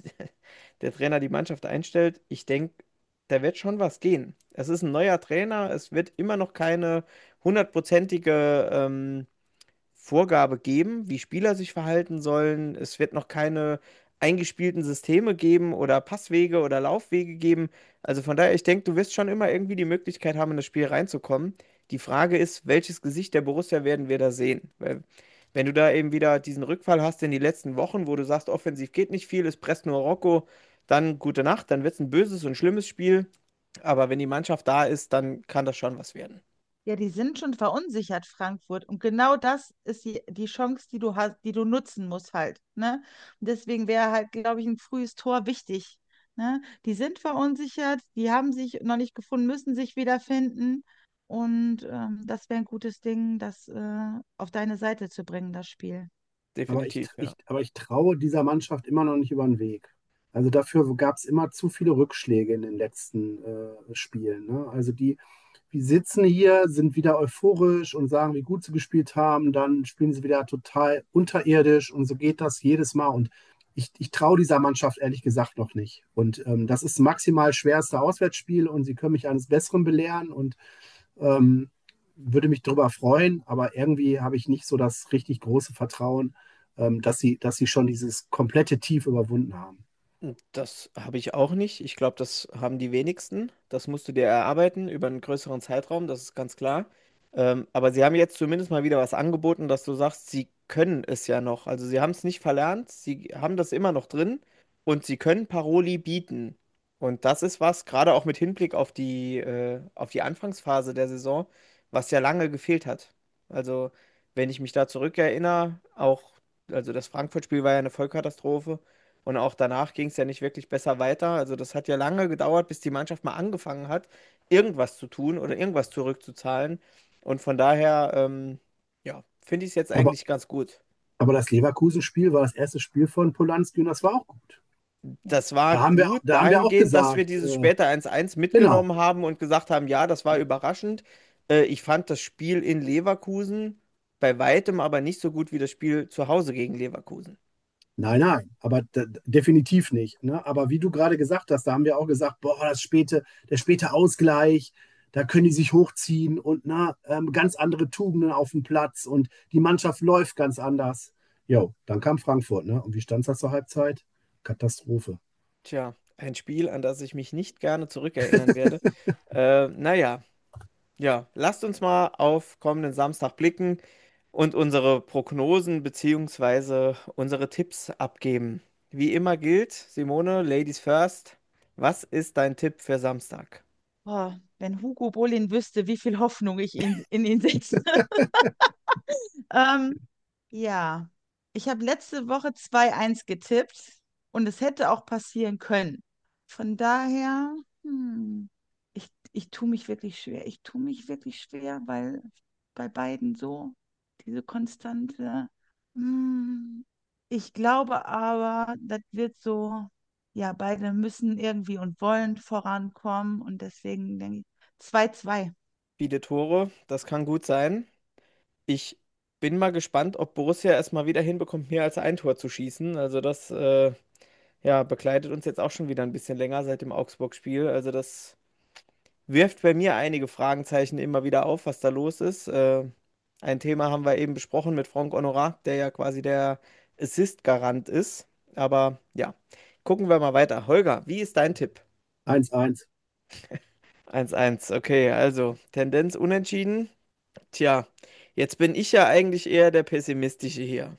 der Trainer die Mannschaft einstellt. Ich denke, da wird schon was gehen. Es ist ein neuer Trainer, es wird immer noch keine hundertprozentige ähm, Vorgabe geben, wie Spieler sich verhalten sollen. Es wird noch keine eingespielten Systeme geben oder Passwege oder Laufwege geben. Also von daher, ich denke, du wirst schon immer irgendwie die Möglichkeit haben, in das Spiel reinzukommen. Die Frage ist, welches Gesicht der Borussia werden wir da sehen? Weil wenn du da eben wieder diesen Rückfall hast in die letzten Wochen, wo du sagst, offensiv geht nicht viel, es presst nur Rocco, dann gute Nacht, dann wird es ein böses und schlimmes Spiel. Aber wenn die Mannschaft da ist, dann kann das schon was werden. Ja, die sind schon verunsichert, Frankfurt. Und genau das ist die, die Chance, die du hast, die du nutzen musst halt. Ne? Und deswegen wäre halt, glaube ich, ein frühes Tor wichtig. Ne? Die sind verunsichert, die haben sich noch nicht gefunden, müssen sich wiederfinden. Und ähm, das wäre ein gutes Ding, das äh, auf deine Seite zu bringen, das Spiel. Aber ich, Definitiv, ja. ich, aber ich traue dieser Mannschaft immer noch nicht über den Weg. Also dafür gab es immer zu viele Rückschläge in den letzten äh, Spielen. Ne? Also die, die sitzen hier, sind wieder euphorisch und sagen, wie gut sie gespielt haben. Dann spielen sie wieder total unterirdisch und so geht das jedes Mal. Und ich, ich traue dieser Mannschaft ehrlich gesagt noch nicht. Und ähm, das ist das maximal schwerste Auswärtsspiel und sie können mich eines Besseren belehren und ähm, würde mich darüber freuen, aber irgendwie habe ich nicht so das richtig große Vertrauen, ähm, dass sie, dass sie schon dieses komplette Tief überwunden haben. Das habe ich auch nicht. Ich glaube, das haben die wenigsten. Das musst du dir erarbeiten über einen größeren Zeitraum, das ist ganz klar. Ähm, aber sie haben jetzt zumindest mal wieder was angeboten, dass du sagst, sie können es ja noch. Also sie haben es nicht verlernt, sie haben das immer noch drin und sie können Paroli bieten. Und das ist was, gerade auch mit Hinblick auf die, äh, auf die Anfangsphase der Saison, was ja lange gefehlt hat. Also, wenn ich mich da zurückerinnere, auch, also das Frankfurt-Spiel war ja eine Vollkatastrophe. Und auch danach ging es ja nicht wirklich besser weiter. Also das hat ja lange gedauert, bis die Mannschaft mal angefangen hat, irgendwas zu tun oder irgendwas zurückzuzahlen. Und von daher, ähm, ja, finde ich es jetzt Aber, eigentlich ganz gut. aber das Leverkusen-Spiel war das erste Spiel von Polanski und das war auch gut. Das war Da haben wir, gut da haben wir auch dahingehend, dass wir gesagt, dieses äh, später eins eins genau, mitgenommen haben und gesagt haben, ja, das war überraschend. Äh, ich fand das Spiel in Leverkusen bei weitem aber nicht so gut wie das Spiel zu Hause gegen Leverkusen. nein, nein, aber d- definitiv nicht. Ne? Aber wie du gerade gesagt hast, da haben wir auch gesagt, boah, das späte, der späte Ausgleich, da können die sich hochziehen und na, ähm, ganz andere Tugenden auf dem Platz und die Mannschaft läuft ganz anders. Jo, dann kam Frankfurt, ne? Und wie stand das zur Halbzeit? Katastrophe. Tja, ein Spiel, an das ich mich nicht gerne zurückerinnern werde. Äh, naja. Ja, lasst uns mal auf kommenden Samstag blicken und unsere Prognosen beziehungsweise unsere Tipps abgeben. Wie immer gilt, Simone, Ladies first. Was ist dein Tipp für Samstag? Boah, wenn Hugo Bolin wüsste, wie viel Hoffnung ich ihn, in ihn setze. Ähm, ja, ich habe letzte Woche zwei eins getippt und es hätte auch passieren können. Von daher, hm, ich, ich tue mich wirklich schwer. Ich tue mich wirklich schwer, weil bei beiden so diese Konstante. Hm, ich glaube aber, das wird so, ja, beide müssen irgendwie und wollen vorankommen und deswegen denke ich zwei zwei. Viele Tore, das kann gut sein. Ich bin mal gespannt, ob Borussia es mal wieder hinbekommt, mehr als ein Tor zu schießen. Also das äh, ja, begleitet uns jetzt auch schon wieder ein bisschen länger seit dem Augsburg-Spiel. Also das wirft bei mir einige Fragezeichen immer wieder auf, was da los ist. Äh, ein Thema haben wir eben besprochen mit Franck Honorat, der ja quasi der Assist-Garant ist. Aber ja, gucken wir mal weiter. Holger, wie ist dein Tipp? eins eins. eins eins, okay, also Tendenz unentschieden. Tja, jetzt bin ich ja eigentlich eher der Pessimistische hier.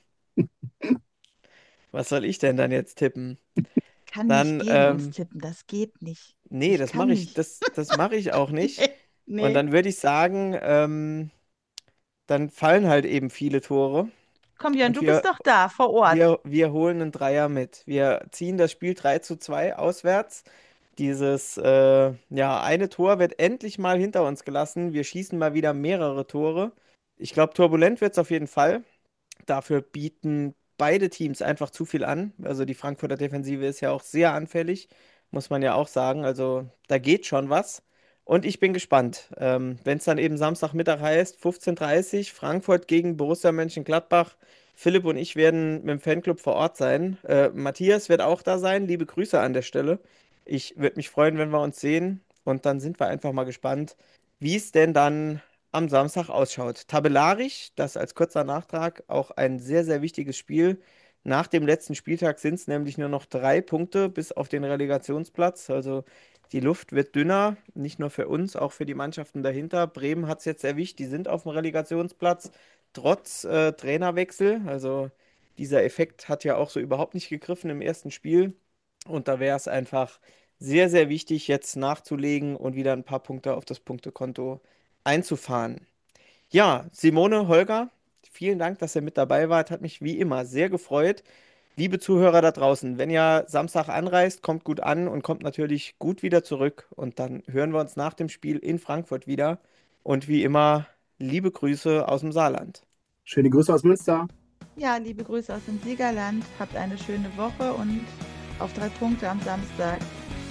Was soll ich denn dann jetzt tippen? Kann nicht Dann, gegen uns ähm, tippen, das geht nicht. nee, Ich das kann mache ich, nicht. das, das mache ich auch nicht. Und Nee. dann würde ich sagen, ähm, dann fallen halt eben viele Tore. Komm, Björn, Und du bist wir, doch da vor Ort. wir, wir holen einen Dreier mit. Wir ziehen das Spiel drei zu zwei auswärts. Dieses äh, ja, eine Tor wird endlich mal hinter uns gelassen. Wir schießen mal wieder mehrere Tore. Ich glaube, turbulent wird es auf jeden Fall. Dafür bieten beide Teams einfach zu viel an. Also die Frankfurter Defensive ist ja auch sehr anfällig, muss man ja auch sagen. Also da geht schon was. Und ich bin gespannt. Ähm, wenn es dann eben Samstagmittag heißt, fünfzehn Uhr dreißig, Frankfurt gegen Borussia Mönchengladbach. Philipp und ich werden mit dem Fanclub vor Ort sein. Äh, Matthias wird auch da sein. Liebe Grüße an der Stelle. Ich würde mich freuen, wenn wir uns sehen. Und dann sind wir einfach mal gespannt, wie es denn dann am Samstag ausschaut. Tabellarisch, das als kurzer Nachtrag, auch ein sehr, sehr wichtiges Spiel. Nach dem letzten Spieltag sind es nämlich nur noch drei Punkte bis auf den Relegationsplatz. Also die Luft wird dünner, nicht nur für uns, auch für die Mannschaften dahinter. Bremen hat es jetzt erwischt, die sind auf dem Relegationsplatz, trotz äh, Trainerwechsel. Also dieser Effekt hat ja auch so überhaupt nicht gegriffen im ersten Spiel. Und da wäre es einfach sehr, sehr wichtig, jetzt nachzulegen und wieder ein paar Punkte auf das Punktekonto einzufahren. Ja, Simone, Holger, vielen Dank, dass ihr mit dabei wart. Hat mich wie immer sehr gefreut. Liebe Zuhörer da draußen, wenn ihr Samstag anreist, kommt gut an und kommt natürlich gut wieder zurück. Und dann hören wir uns nach dem Spiel in Frankfurt wieder. Und wie immer, liebe Grüße aus dem Saarland. Schöne Grüße aus Münster. Ja, liebe Grüße aus dem Siegerland. Habt eine schöne Woche und auf drei Punkte am Samstag.